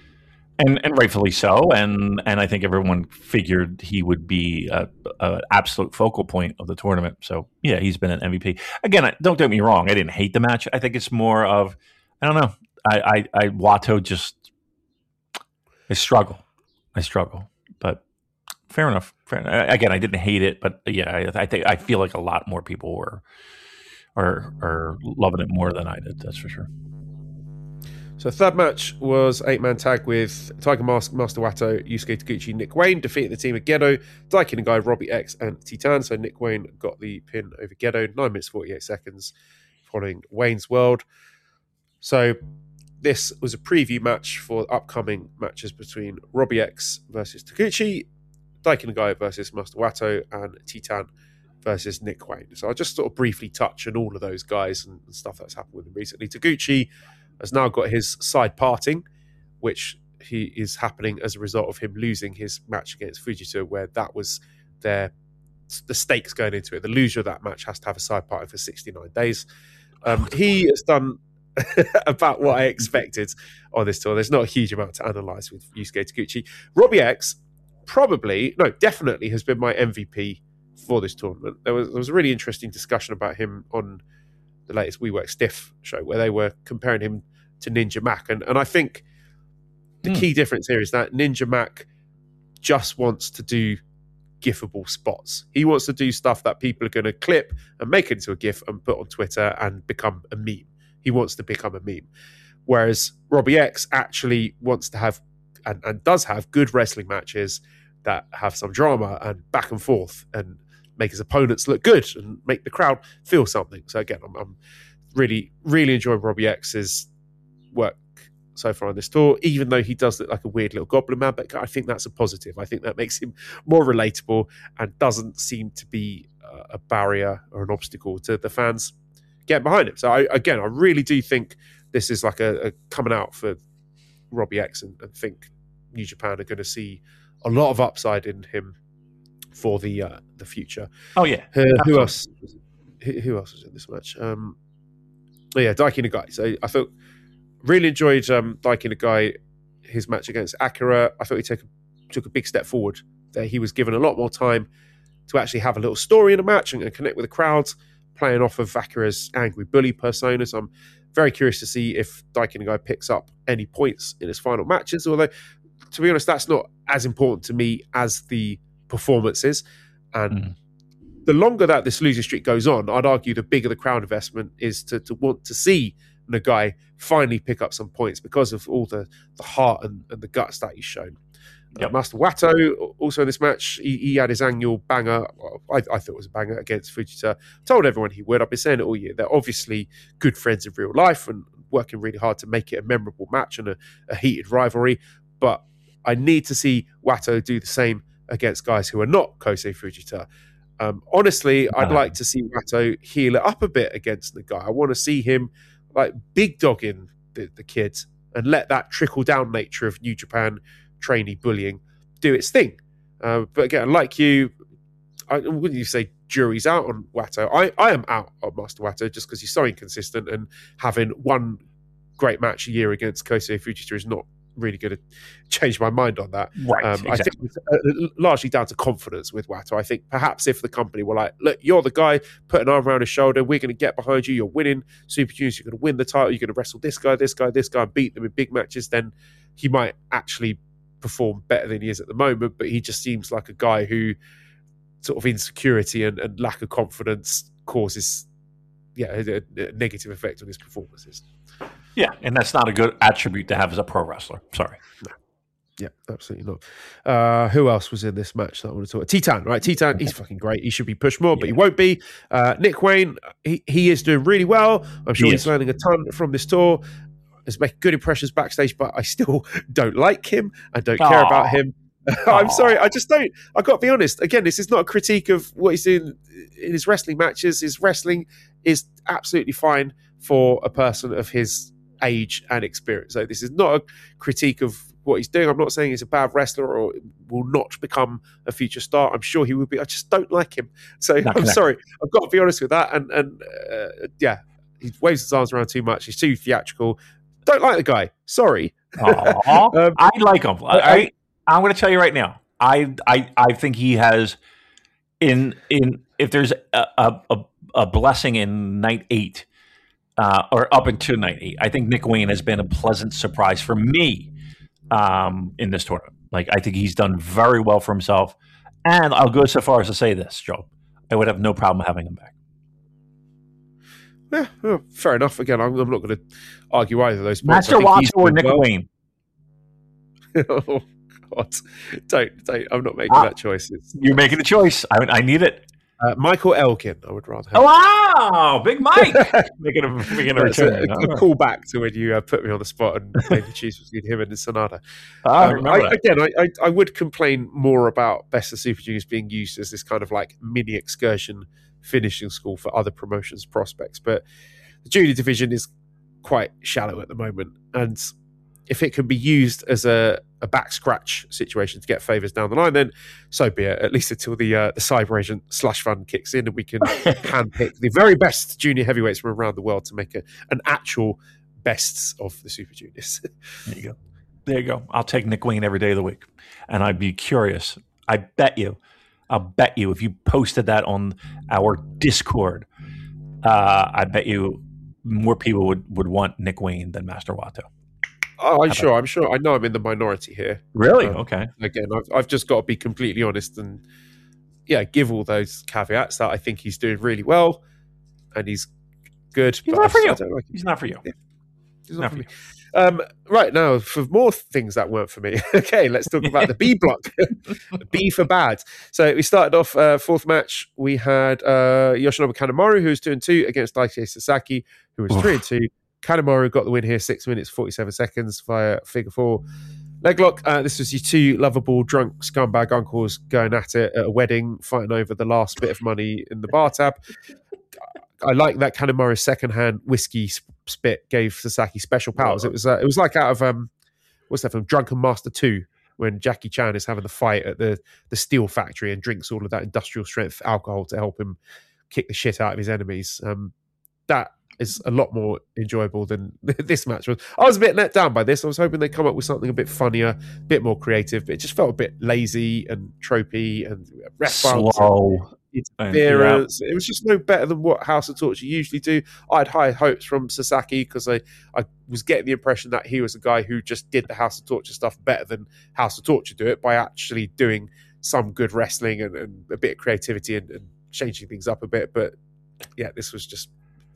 and and rightfully so. And and I think everyone figured he would be a, a absolute focal point of the tournament. So yeah, he's been an M V P. Again, don't get me wrong. I didn't hate the match. I think it's more of, I don't know. I I, I Wato just I struggle. I struggle. But fair enough. Fair enough. Again, I didn't hate it, but yeah, I, I think I feel like a lot more people were. Are, are loving it more than I did, that's for sure. So third match was eight-man tag with Tiger Mask, Master Wato, Yusuke Taguchi, Nick Wayne, defeating the team of Gedo, Daiki Nagai, Robbie X, and Titan. So Nick Wayne got the pin over Gedo, nine minutes, forty-eight seconds, following Wayne's World. So this was a preview match for upcoming matches between Robbie X versus Taguchi, Daiki Nagai versus Master Wato, and Titan versus Nick Wayne. So I'll just sort of briefly touch on all of those guys and, and stuff that's happened with him recently. Taguchi has now got his side parting, which he is happening as a result of him losing his match against Fujita, where that was their the stakes going into it. The loser of that match has to have a side parting for sixty-nine days. Um, he has done about what I expected on this tour. There's not a huge amount to analyse with Yusuke Taguchi. Robbie X probably, no, definitely has been my M V P for this tournament. There was, there was a really interesting discussion about him on the latest We Work Stiff show where they were comparing him to Ninja Mac. And, and I think the mm. key difference here is that Ninja Mac just wants to do gifable spots. He wants to do stuff that people are going to clip and make it into a gif and put on Twitter and become a meme. He wants to become a meme. Whereas Robbie X actually wants to have and, and does have good wrestling matches that have some drama and back and forth and make his opponents look good and make the crowd feel something. So again, I'm, I'm really, really enjoying Robbie X's work so far on this tour, even though he does look like a weird little goblin man, but I think that's a positive. I think that makes him more relatable and doesn't seem to be a barrier or an obstacle to the fans getting behind him. So I, again, I really do think this is like a, a coming out for Robbie X, and, and think New Japan are going to see a lot of upside in him for the uh, the future. Oh yeah. Uh, who else? Who, who else was in this match? Um, oh yeah, Daiki Nagai. So I thought really enjoyed um, Daiki Nagai, his match against Akira. I thought he took took a big step forward there. He was given a lot more time to actually have a little story in a match and, and connect with the crowds, playing off of Akira's angry bully persona. So I'm very curious to see if Daiki Nagai picks up any points in his final matches, although to be honest, that's not as important to me as the performances. And mm. the longer that this losing streak goes on, I'd argue the bigger the crowd investment is to, to want to see Nagai finally pick up some points because of all the, the heart and, and the guts that he's shown. Yep. Uh, Master Wato, also in this match, he, he had his annual banger. Well, I, I thought it was a banger against Fujita. Told everyone he would. I've been saying it all year. They're obviously good friends in real life and working really hard to make it a memorable match and a, a heated rivalry. But I need to see Wato do the same against guys who are not Kosei Fujita. Um, honestly, I'd like to see Wato heal it up a bit against the guy. I want to see him like big dogging the, the kid and let that trickle down nature of New Japan trainee bullying do its thing. Uh, but again, like you, I wouldn't you say jury's out on Wato. I, I am out on Master Wato just because he's so inconsistent, and having one great match a year against Kosei Fujita is not really going to change my mind on that. Right, um, exactly. I think it's uh, largely down to confidence with Wato. I think perhaps if the company were like, look, you're the guy, put an arm around his shoulder, we're going to get behind you, you're winning Super Juniors, you're going to win the title, you're going to wrestle this guy, this guy, this guy, and beat them in big matches, then he might actually perform better than he is at the moment. But he just seems like a guy who sort of insecurity and, and lack of confidence causes yeah a, a negative effect on his performances. Yeah, and that's not a good attribute to have as a pro wrestler. Sorry. No. Yeah, absolutely not. Uh, who else was in this match that I want to talk about? Titan, right? Titan, he's fucking great. He should be pushed more, but yeah. he won't be. Uh, Nick Wayne, he, he is doing really well. I'm sure he he's is. learning a ton from this tour. He's making good impressions backstage, but I still don't like him. I don't Aww. care about him. I'm sorry, I just don't. I've got to be honest. Again, this is not a critique of what he's doing in his wrestling matches. His wrestling is absolutely fine for a person of his age and experience. So this is not a critique of what he's doing. I'm not saying he's a bad wrestler or will not become a future star. I'm sure he would be. I just don't like him. So not I'm connected. sorry. I've got to be honest with that. And and uh, yeah, he waves his arms around too much. He's too theatrical. Don't like the guy. Sorry. um, I like him. I, I I'm going to tell you right now. I I I think he has in in if there's a a, a blessing in night eight. Uh, or up until night eight, I think Nick Wayne has been a pleasant surprise for me um, in this tournament. Like, I think he's done very well for himself. And I'll go so far as to say this, Joe. I would have no problem having him back. Yeah, well, fair enough. Again, I'm, I'm not going to argue either of those points. Master Wato or Nick well. Wayne? Oh, God. Don't, don't. I'm not making ah, that choice. It's, you're making a choice. I, I need it. Uh, Michael Elkin, I would rather have. Oh, wow! Big Mike! making a, making a return. A, a, a call back to when you uh, put me on the spot and made the choose between him and Sonata. Oh, um, I remember I, again, I, I, I would complain more about Best of Super Juniors being used as this kind of like mini excursion finishing school for other promotions prospects. But the junior division is quite shallow at the moment. And if it can be used as a, a back scratch situation to get favours down the line, then so be it, at least until the uh, the cyber agent slush fund kicks in and we can handpick the very best junior heavyweights from around the world to make a, an actual bests of the Super Juniors. There you go. There you go. I'll take Nick Wayne every day of the week. And I'd be curious. I bet you, I'll bet you if you posted that on our Discord, uh, I bet you more people would, would want Nick Wayne than Master Wato. Oh, I'm sure. I'm sure. I know I'm in the minority here. Really? Um, okay. Again, I've, I've just got to be completely honest and, yeah, give all those caveats that I think he's doing really well and he's good. He's but not for I, you. I don't like him. He's not for you. Yeah. He's Not not for for me. Um, right now, for more things that weren't for me. Okay, let's talk about the B block. B for bad. So we started off uh, fourth match. We had uh, Yoshinobu Kanemaru, who was two and two, against Daisuke Sasaki, who was Oof. three and two. Kanemaru got the win here, six minutes forty-seven seconds via figure four leg lock. Uh, this was your two lovable drunk scumbag uncles going at it at a wedding, fighting over the last bit of money in the bar tab. I like that Kanemaru's second-hand whiskey spit gave Sasaki special powers. It was uh, it was like out of um, what's that film, Drunken Master two, when Jackie Chan is having the fight at the the steel factory and drinks all of that industrial strength alcohol to help him kick the shit out of his enemies. Um, that is a lot more enjoyable than this match was. I was a bit let down by this. I was hoping they'd come up with something a bit funnier, a bit more creative, but it just felt a bit lazy and tropey and ref bumps Slow. and interference. It was just no better than what House of Torture usually do. I had high hopes from Sasaki because I, I was getting the impression that he was a guy who just did the House of Torture stuff better than House of Torture do it by actually doing some good wrestling and, and a bit of creativity and, and changing things up a bit. But yeah, this was just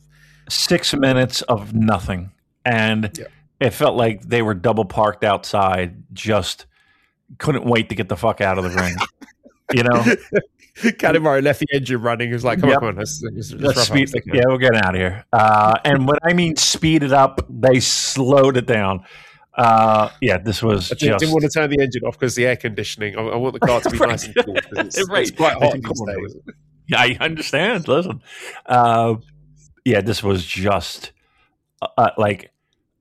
Six minutes of nothing. And Yeah. it felt like they were double parked outside, just couldn't wait to get the fuck out of the ring. You know? Kanemaru left the engine running. He was like, come Yep. on, let's, let's, let's Let's rough speed, up this thing. yeah, we're getting out of here. Uh, and when I mean speed it up, they slowed it down. Uh, yeah, this was I didn't, just didn't want to turn the engine off because the air conditioning. I, I want the car to be Right. nice and cool because it's, Right. it's quite hot It's these cool days. Yeah, I understand. Listen, uh, yeah, this was just uh, uh, like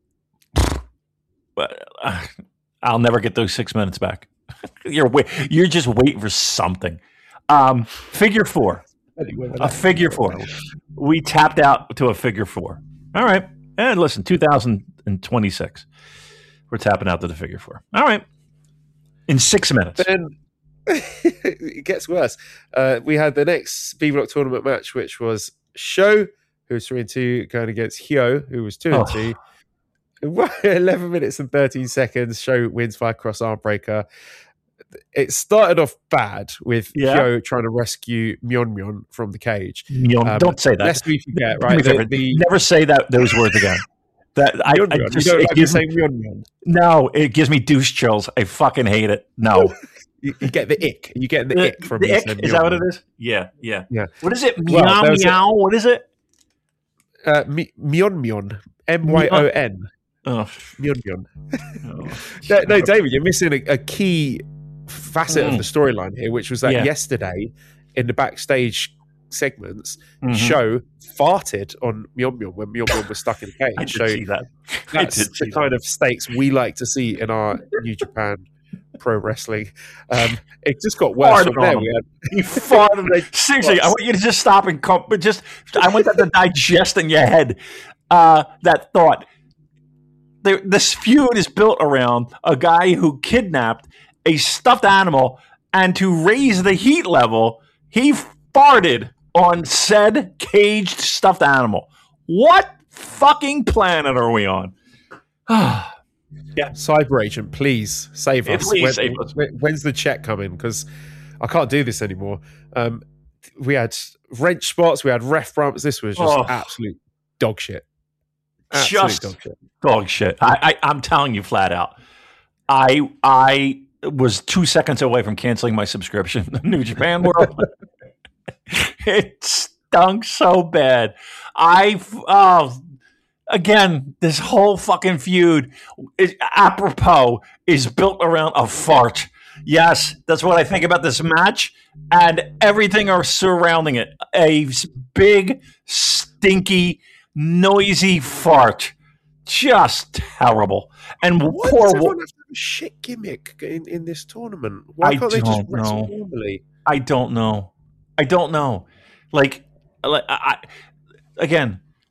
uh, I'll never get those six minutes back. you're wait, you're just waiting for something. Um, figure four, Anyway, a figure four. We tapped out to a figure four. All right, and listen, two thousand twenty-six. We're tapping out to the figure four. All right, in six minutes. Then it gets worse. Uh, we had the next B Block tournament match, which was Sho, who was three and two, going against Hyo, who was two Oh. and two. Eleven minutes and thirteen seconds. Sho wins by cross arm breaker. It started off bad with Yeah. Hyo trying to rescue Myeon Myeon from the cage. You know, Um, don't say that. Lest we forget, Do me right? a favor, The, the Never say that those words again. That I, Myeon I Myeon. just, you don't it like to gives say me, Myeon Myeon. no, it gives me douche chills. I fucking hate it. No, You, you get the ick. You get the, the, ick from the me ick, saying is Myeon that what Myeon. it is? Yeah, yeah, Yeah. What is it? Well, Meow there was a- meow. What is it? Uh, Mi- Myeon Myeon. M Y O N. Oh, Myeon Myeon. oh. No, no, David, you're missing a, a key facet Mm. of the storyline here, which was that Yeah. yesterday in the backstage segments, Mhm. Sho farted on Myeon Myeon when Myeon Myeon was stuck in the I cage. did So see that. I that's did the see kind that. of stakes we like to see in our New Japan pro wrestling. Um, it just got worse Farted from there. on We him. had You farted. Like, seriously, I want you to just stop and come, but just I want that to digest in your head. Uh, that thought. There, this feud is built around a guy who kidnapped a stuffed animal, and to raise the heat level, he farted on said caged stuffed animal. What fucking planet are we on? Cyber Agent, please save Yeah, us. please When- save us. when- when's the check coming? Because I can't do this anymore. Um, we had wrench spots, we had ref bumps. This was just Oh. absolute dog shit. Absolute Just dog shit. dog shit. I, I, I'm telling you flat out. I I was two seconds away from canceling my subscription to New Japan World. It stunk so bad. I oh, again, this whole fucking feud, is, apropos, is built around a fart. Yes, that's what I think about this match and everything are surrounding it. A s- big, stinky, noisy fart. Just terrible. And Why poor does wo- everyone have to have a shit gimmick in, in this tournament? Why I can't they just don't wrestle know. normally? I don't know. I don't know. Like, like I, I, again,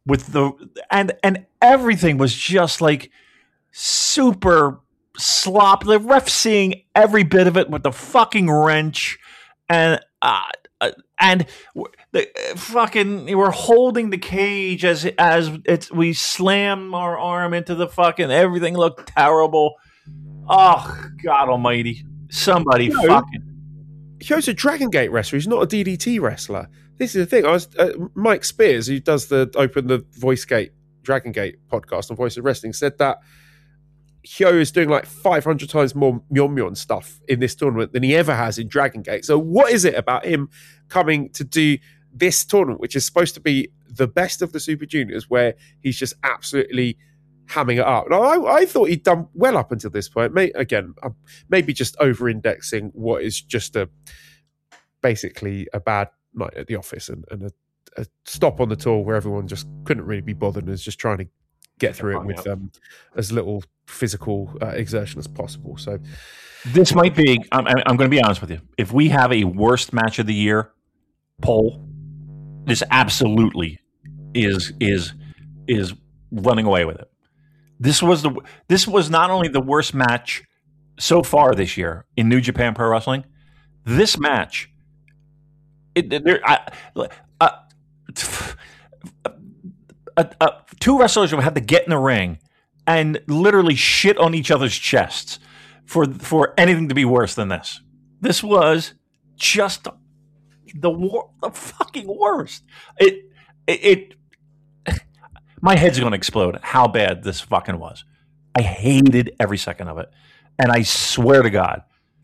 with the and and everything was just like super slop. The ref seeing every bit of it with the fucking wrench, and uh, uh, and the uh, fucking we're holding the cage as as it's we slam our arm into the fucking everything looked terrible. Oh God Almighty! Somebody No. fucking. Yo's a Dragon Gate wrestler. He's not a D D T wrestler. This is the thing. I was uh, Mike Spears, who does the Open the Voice Gate Dragon Gate podcast on Voice of Wrestling, said that Hyo is doing like five hundred times more Myeon Myeon stuff in this tournament than he ever has in Dragon Gate. So what is it about him coming to do this tournament, which is supposed to be the best of the Super Juniors, where he's just absolutely hamming it up? Now, I, I thought he'd done well up until this point. May, again, I'm maybe just over-indexing what is just a basically a bad night at the office and, and a, a stop on the tour where everyone just couldn't really be bothered and is just trying to get through it with um, as little physical uh, exertion as possible. So This might be, I'm, I'm going to be honest with you. If we have a worst match of the year poll, this absolutely is is is running away with it. This was the this was not only the worst match so far this year in New Japan Pro Wrestling. This match, it, there, I, uh, uh, uh, uh, two wrestlers would have to get in the ring and literally shit on each other's chests for for anything to be worse than this. This was just the wor- the fucking worst. It it, it my head's going to explode how bad this fucking was. I hated every second of it, and I swear to God,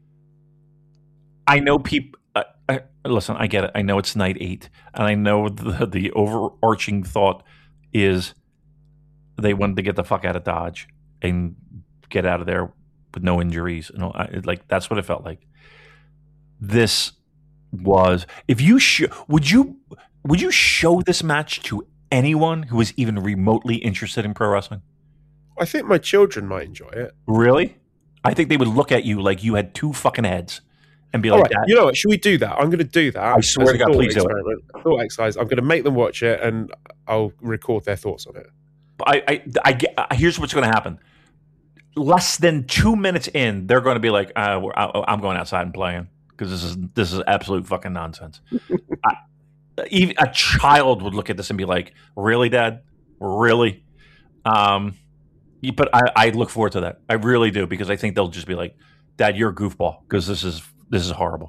I know people. Uh, uh, listen, I get it. I know it's night eight, and I know the the overarching thought is they wanted to get the fuck out of Dodge and get out of there with no injuries. You know, I, like that's what it felt like. This was if you sh- would you would you show this match to anyone who was even remotely interested in pro wrestling? I think my children might enjoy it. Really? I think they would look at you like you had two fucking heads and be All like, right, that. you know what? Should we do that? I'm going to do that. I swear as to a God, thought please do it. experiment. Thought exercise. I'm going to make them watch it, and I'll record their thoughts on it. I, I, I get, here's what's going to happen. Less than two minutes in, they're going to be like, uh, we're, I, I'm going outside and playing because this is this is absolute fucking nonsense. I, even a child would look at this and be like, "Really, Dad? Really?" Um, but I, I look forward to that. I really do because I think they'll just be like, "Dad, you're a goofball," because this is this is horrible.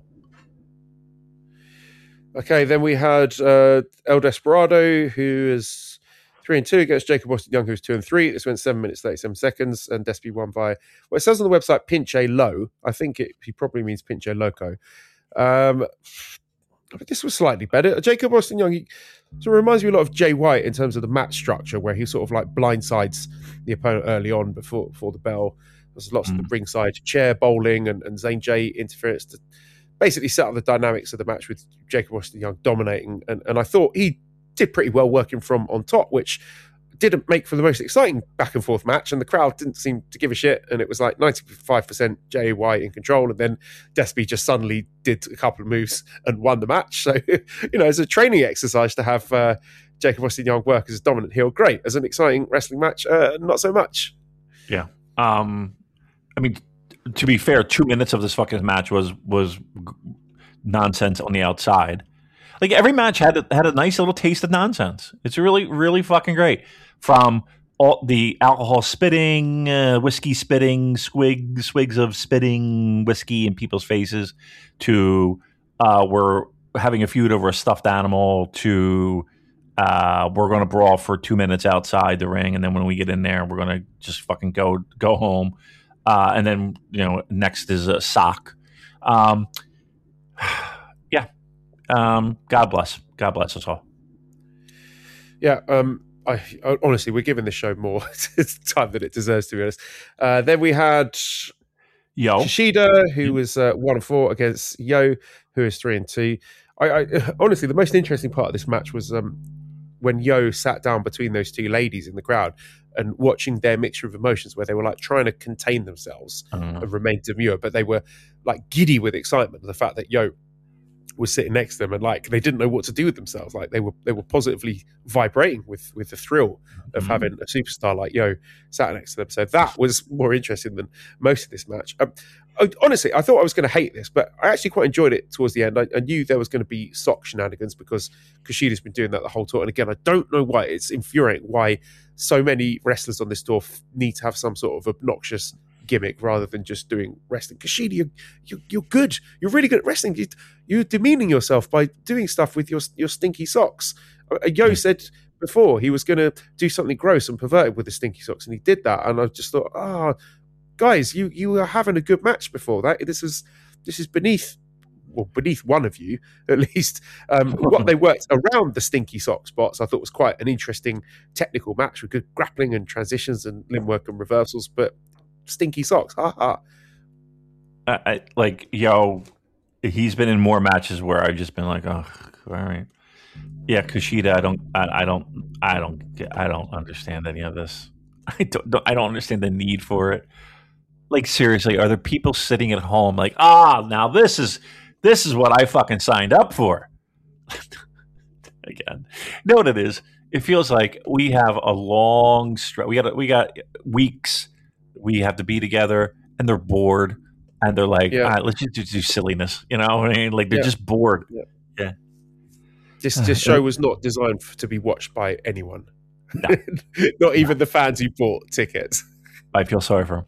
Okay, then we had uh, El Desperado, who is three and two against Jacob Austin Young, who's two and three. This went seven minutes thirty-seven seconds, and Despy won by well, it says on the website Pinche Low. I think it he probably means Pinche Loco. Um, but this was slightly better. Jacob Austin Young, he sort of reminds me a lot of Jay White in terms of the match structure, where he sort of like blindsides the opponent early on before before the bell. There's lots mm. of the ringside chair bowling and, and Zane Jay interference to basically set up the dynamics of the match with Jacob Austin Young dominating. And, and I thought he did pretty well working from on top, which didn't make for the most exciting back and forth match. And the crowd didn't seem to give a shit. And it was like ninety-five percent J A Y in control. And then Despy just suddenly did a couple of moves and won the match. So, you know, as a training exercise to have uh, Jacob Austin Young work as a dominant heel, great. As an exciting wrestling match, uh, not so much. Yeah. Um, I mean, to be fair, two minutes of this fucking match was was nonsense on the outside. Like every match had a, had a nice little taste of nonsense. It's really, really fucking great. From all the alcohol spitting, uh, whiskey spitting, swig, swigs of spitting whiskey in people's faces, to uh, we're having a feud over a stuffed animal, to uh, we're going to brawl for two minutes outside the ring, and then when we get in there, we're going to just fucking go go home. Uh, and then, you know, next is a sock. Um, yeah. Um, God bless. God bless us all. Yeah. Um, I, I honestly, we're giving this show more time than it deserves, to be honest. Uh, then we had Yo Shishida, who was uh, one and four against Yo, who is three and two. I, I honestly, the most interesting part of this match was um, when Yo sat down between those two ladies in the crowd and watching their mixture of emotions, where they were like trying to contain themselves mm. and remain demure, but they were like giddy with excitement of the fact that Yo was sitting next to them, and like they didn't know what to do with themselves. Like they were they were positively vibrating with with the thrill of mm-hmm. having a superstar like Yo sat next to them. So that was more interesting than most of this match. Um, I, honestly, I thought I was going to hate this, but I actually quite enjoyed it towards the end. I, I knew there was going to be sock shenanigans because Kushida's been doing that the whole tour. And again, I don't know why. It's infuriating why so many wrestlers on this tour f- need to have some sort of obnoxious gimmick rather than just doing wrestling. Kushida, you're, you're, you're good. You're really good at wrestling. You, you're demeaning yourself by doing stuff with your your stinky socks. Uh, Yo mm. said before he was going to do something gross and perverted with the stinky socks, and he did that. And I just thought, ah, oh, guys, you you were having a good match before that. This is this is beneath, well, beneath one of you at least. Um, what they worked around the stinky sock spots, I thought was quite an interesting technical match with good grappling and transitions and limb work and reversals, but. Stinky socks, ha ha. I, I, like Yo, he's been in more matches where I've just been like, oh, all right, yeah, Kushida. I don't, I, I don't, I don't, get, I don't understand any of this. I don't, don't, I don't understand the need for it. Like seriously, are there people sitting at home like, ah, now this is this is what I fucking signed up for? Again, you know what it is? It feels like we have a long stretch. We got we got weeks. We have to be together, and they're bored, and they're like, yeah. "All right, let's just do silliness," you know? I mean, like they're yeah. just bored. Yeah. yeah. This this show was not designed to be watched by anyone, no. not even no. the fans who bought tickets. I feel sorry for them.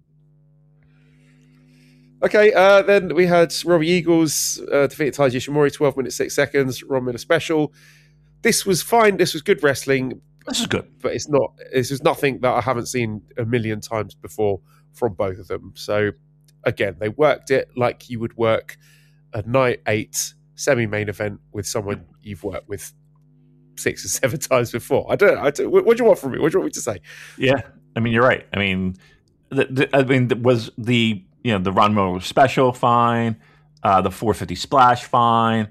Okay, uh, then we had Robbie Eagles uh, defeated Taiji Ishimori, twelve minutes six seconds, Ron Miller special. This was fine. This was good wrestling. This is good, but it's not. This is nothing that I haven't seen a million times before from both of them. So again, they worked it like you would work a night eight semi-main event with someone you've worked with six or seven times before. I don't. I don't what, what do you want from me? What do you want me to say? Yeah, I mean, you're right. I mean, the, the, I mean, was the you know the Ron Miller special fine, uh, the four fifty splash fine.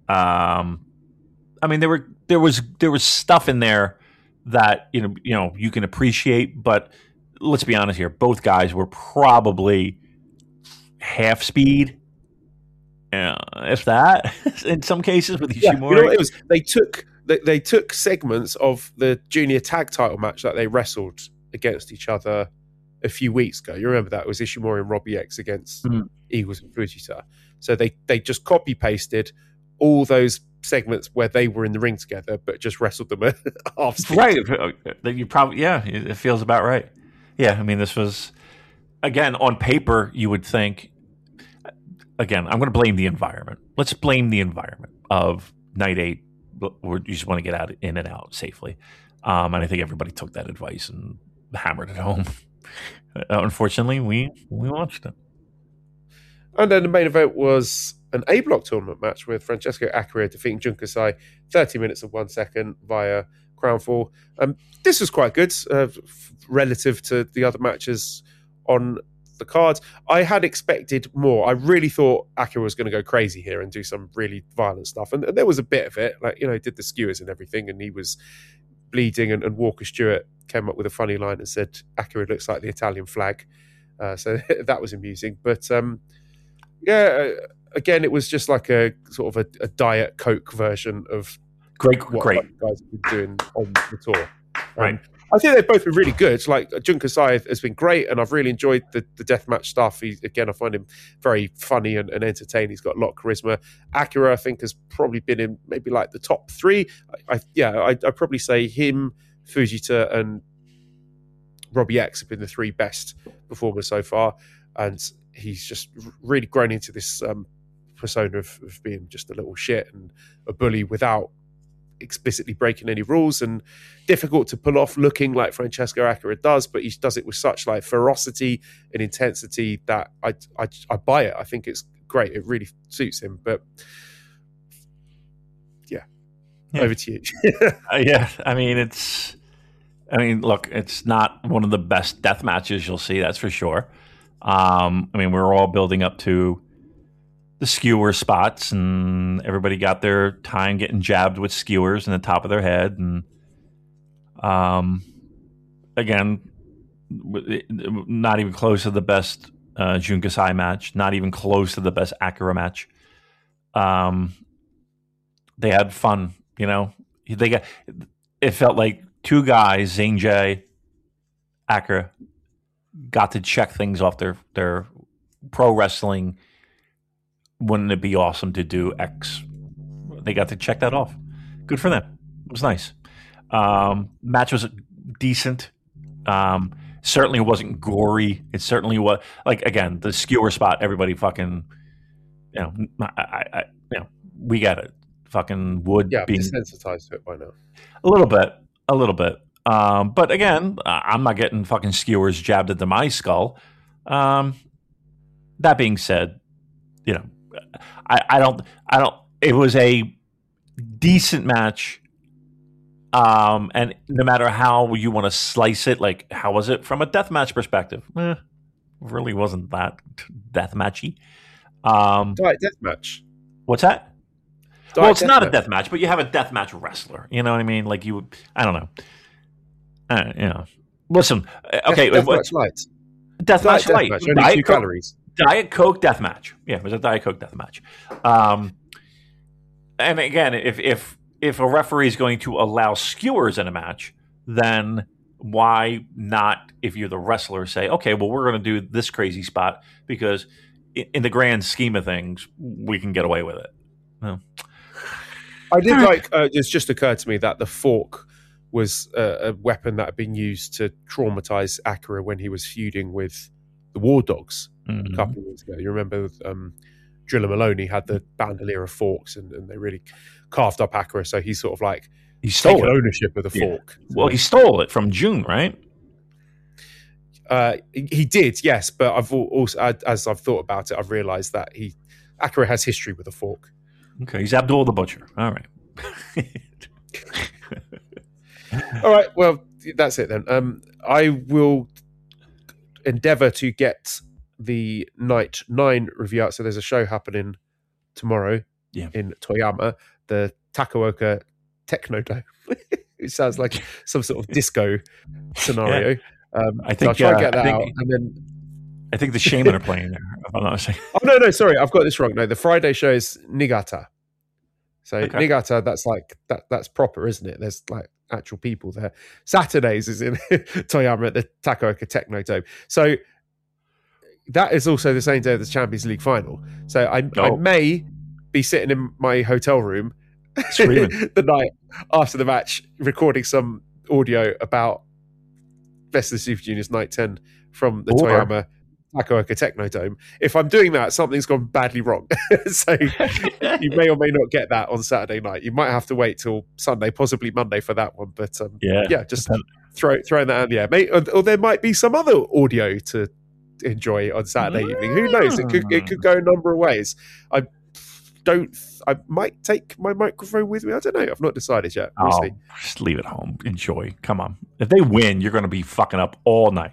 Um, I mean, there were there was there was stuff in there that you know you know you can appreciate, but let's be honest here, both guys were probably half speed, uh, if that, in some cases with Ishimori. Yeah, you know what it was? They took they, they took segments of the junior tag title match that they wrestled against each other a few weeks ago. You remember that? It was Ishimori and Robbie X against mm-hmm. Eagles and Fujita. So they they just copy pasted all those segments where they were in the ring together, but just wrestled them at half speed. Right. You probably, yeah, it feels about right. Yeah. I mean, this was, again, on paper, you would think, again, I'm going to blame the environment. Let's blame the environment of night eight, where you just want to get out in and out safely. Um, and I think everybody took that advice and hammered it home. Unfortunately, we, we watched it. And then the main event was an A-block tournament match with Francesco Akira defeating Jun Kasai thirty minutes and one second via Crownfall. Um, this was quite good uh, relative to the other matches on the cards. I had expected more. I really thought Akira was going to go crazy here and do some really violent stuff. And, and there was a bit of it. Like, you know, he did the skewers and everything, and he was bleeding. And, and Walker Stewart came up with a funny line and said, Akira looks like the Italian flag. Uh, so that was amusing. But um, yeah, uh, again, it was just like a sort of a, a Diet Coke version of great, what great guys have been doing on the tour. Um, right. I think they've both been really good. Like Jun Kasai has been great, and I've really enjoyed the, the deathmatch stuff. He, again, I find him very funny and, and entertaining. He's got a lot of charisma. Akira, I think, has probably been in maybe like the top three. I, I yeah, I, I'd probably say him, Fujita, and Robbie X have been the three best performers so far, and he's just really grown into this um, persona of, of being just a little shit and a bully without explicitly breaking any rules, and difficult to pull off looking like Francesco Akira does, but he does it with such like ferocity and intensity that I, I, I buy it. I think it's great. It really suits him. But yeah, yeah. Over to you. uh, yeah, I mean, it's, I mean, look, it's not one of the best death matches you'll see, that's for sure. Um, I mean, we're all building up to the skewer spots, and everybody got their time getting jabbed with skewers in the top of their head. And um, again, not even close to the best uh, Jun Kasai match, not even close to the best Akira match. Um, they had fun, you know. They got. It felt like two guys, Zane J, Acura, got to check things off their their pro wrestling. Wouldn't it be awesome to do X? They got to check that off. Good for them. It was nice. Um, match was decent. Um, certainly wasn't gory. It certainly was like again the skewer spot. Everybody fucking, you know, I, I, I you know, we got it. Fucking wood. Yeah, I'm being desensitized to it by now. a little bit, a little bit. Um, but again, I'm not getting fucking skewers jabbed into my skull. Um, that being said, you know, I, I don't, I don't. It was a decent match. Um, and no matter how you want to slice it, like how was it from a deathmatch perspective? Eh, really wasn't that deathmatchy. Um, Diet deathmatch. what's that? Diet Well, it's not a deathmatch. death match, but you have a death match wrestler. You know what I mean? Like you, I don't know. Uh, you know, listen. uh, Okay, Death, what- deathmatch light. death Diet match light. deathmatch. Only Diet two Coke, calories. Diet Coke death match. Yeah, it was a Diet Coke death match. Um, and again, if if if a referee is going to allow skewers in a match, then why not? If you're the wrestler, say, okay, well, we're going to do this crazy spot because in, in the grand scheme of things, we can get away with it. No. I did like. Uh, it's just occurred to me that the fork was a, a weapon that had been used to traumatize Acura when he was feuding with the War Dogs a Mhm. couple of years ago. You remember um, Driller Maloney had the bandolier of forks, and, and they really carved up Acura. So he's sort of like He stole taken it. ownership of the Yeah. fork. Well, he stole it from June, right? Uh, he did, yes, but I've al- also, as I've thought about it, I've realised that he Acura has history with a fork. Okay, he's Abdul the Butcher. All right. All right, well, that's it then. Um, I will endeavour to get the Night Nine review out. So there's a show happening tomorrow Yeah. in Toyama, the Takaoka Technodome. It sounds like some sort of disco scenario. Um, I so I'll think, try and uh, get that I think- out, and then. I think the Shaman are playing there, if I'm not mistaken. Oh no, no, sorry, I've got this wrong. No, the Friday show is Niigata. So Okay. Niigata, that's like that. That's proper, isn't it? There's like actual people there. Saturdays is in Toyama at the Takaoka Technodome. So that is also the same day as the Champions League final. So I, I Oh. may be sitting in my hotel room Screaming. the night after the match, recording some audio about Best of the Super Juniors Night ten from the Or- Toyama Takaoka Technodome. If I'm doing that, something's gone badly wrong. So you may or may not get that on Saturday night. You might have to wait till Sunday, possibly Monday for that one. But um, Yeah. yeah, just throw throwing that in the air, mate. Or, or there might be some other audio to enjoy on Saturday evening. Who knows? It could it could go a number of ways. I don't. I might take my microphone with me. I don't know. I've not decided yet. We'll Oh, see. just leave it home. Enjoy. Come on. If they win, you're going to be fucking up all night.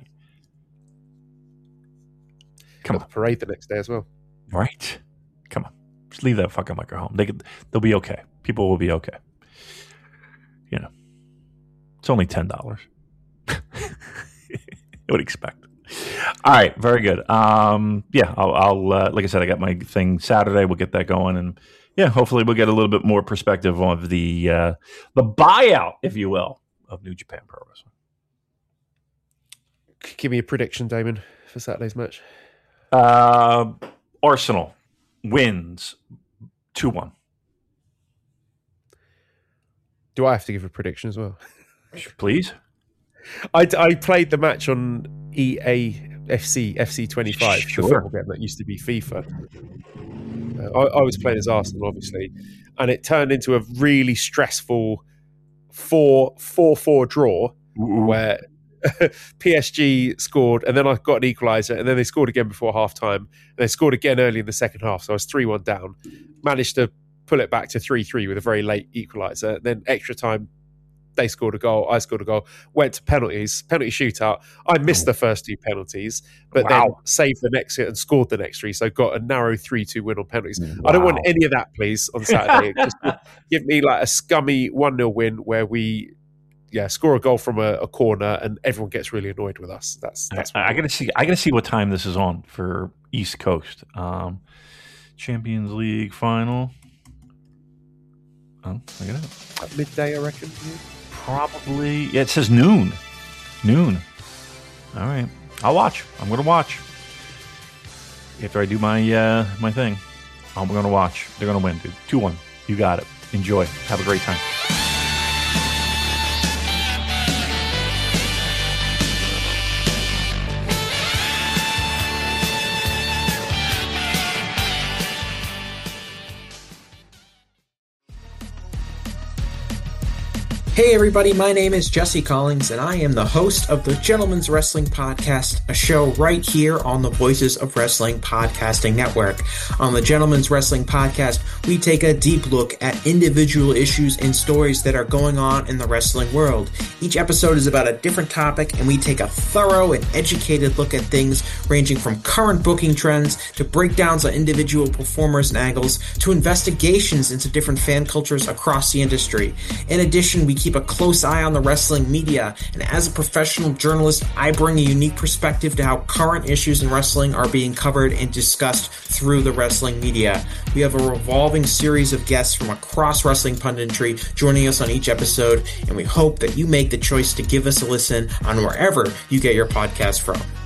Come Got on. the parade the next day as well. Right? Come on. Just leave that fucking micro home. They could, they'll be okay. People will be okay. You know, it's only ten dollars. I would expect. All right, very good. Um, yeah, I'll, I'll uh, like I said, I got my thing Saturday. We'll get that going, and yeah, hopefully we'll get a little bit more perspective of the uh, the buyout, if you will, of New Japan Pro Wrestling. Give me a prediction, Damon, for Saturday's match. Uh, Arsenal wins two one. Do I have to give a prediction as well? Please. I, I played the match on E A F C F C twenty-five, Sure. the football game that used to be FIFA. Uh, I, I was playing as Arsenal, obviously, and it turned into a really stressful four four four draw where P S G scored, and then I got an equaliser, and then they scored again before half time, and they scored again early in the second half, so I was three one down. Managed to pull it back to three three with a very late equaliser. Then extra time, they scored a goal, I scored a goal, went to penalties, penalty shootout. I missed the first two penalties, but then Wow. saved the next and scored the next three, so got a narrow three two win on penalties. I don't want Wow. any of that, please, on Saturday. Just give me like a scummy one nil win where we yeah, score a goal from a, a corner and everyone gets really annoyed with us. That's that's I, I gotta see. I gotta see what time this is on for East Coast. Um, Champions League final. Oh, look at that. At midday, I reckon. Yeah. Probably. Yeah, it says noon. Noon. All right. I'll watch. I'm going to watch. After I do my uh, my thing, I'm going to watch. They're going to win, dude. two one. You got it. Enjoy. Have a great time. Hey everybody, my name is Jesse Collins, and I am the host of the Gentleman's Wrestling Podcast, a show right here on the Voices of Wrestling Podcasting Network. On the Gentleman's Wrestling Podcast, we take a deep look at individual issues and stories that are going on in the wrestling world. Each episode is about a different topic, and we take a thorough and educated look at things ranging from current booking trends to breakdowns on individual performers and angles to investigations into different fan cultures across the industry. In addition, we keep keep a close eye on the wrestling media, and as a professional journalist, I bring a unique perspective to how current issues in wrestling are being covered and discussed through the wrestling media. We have a revolving series of guests from across wrestling punditry joining us on each episode, and we hope that you make the choice to give us a listen on wherever you get your podcast from.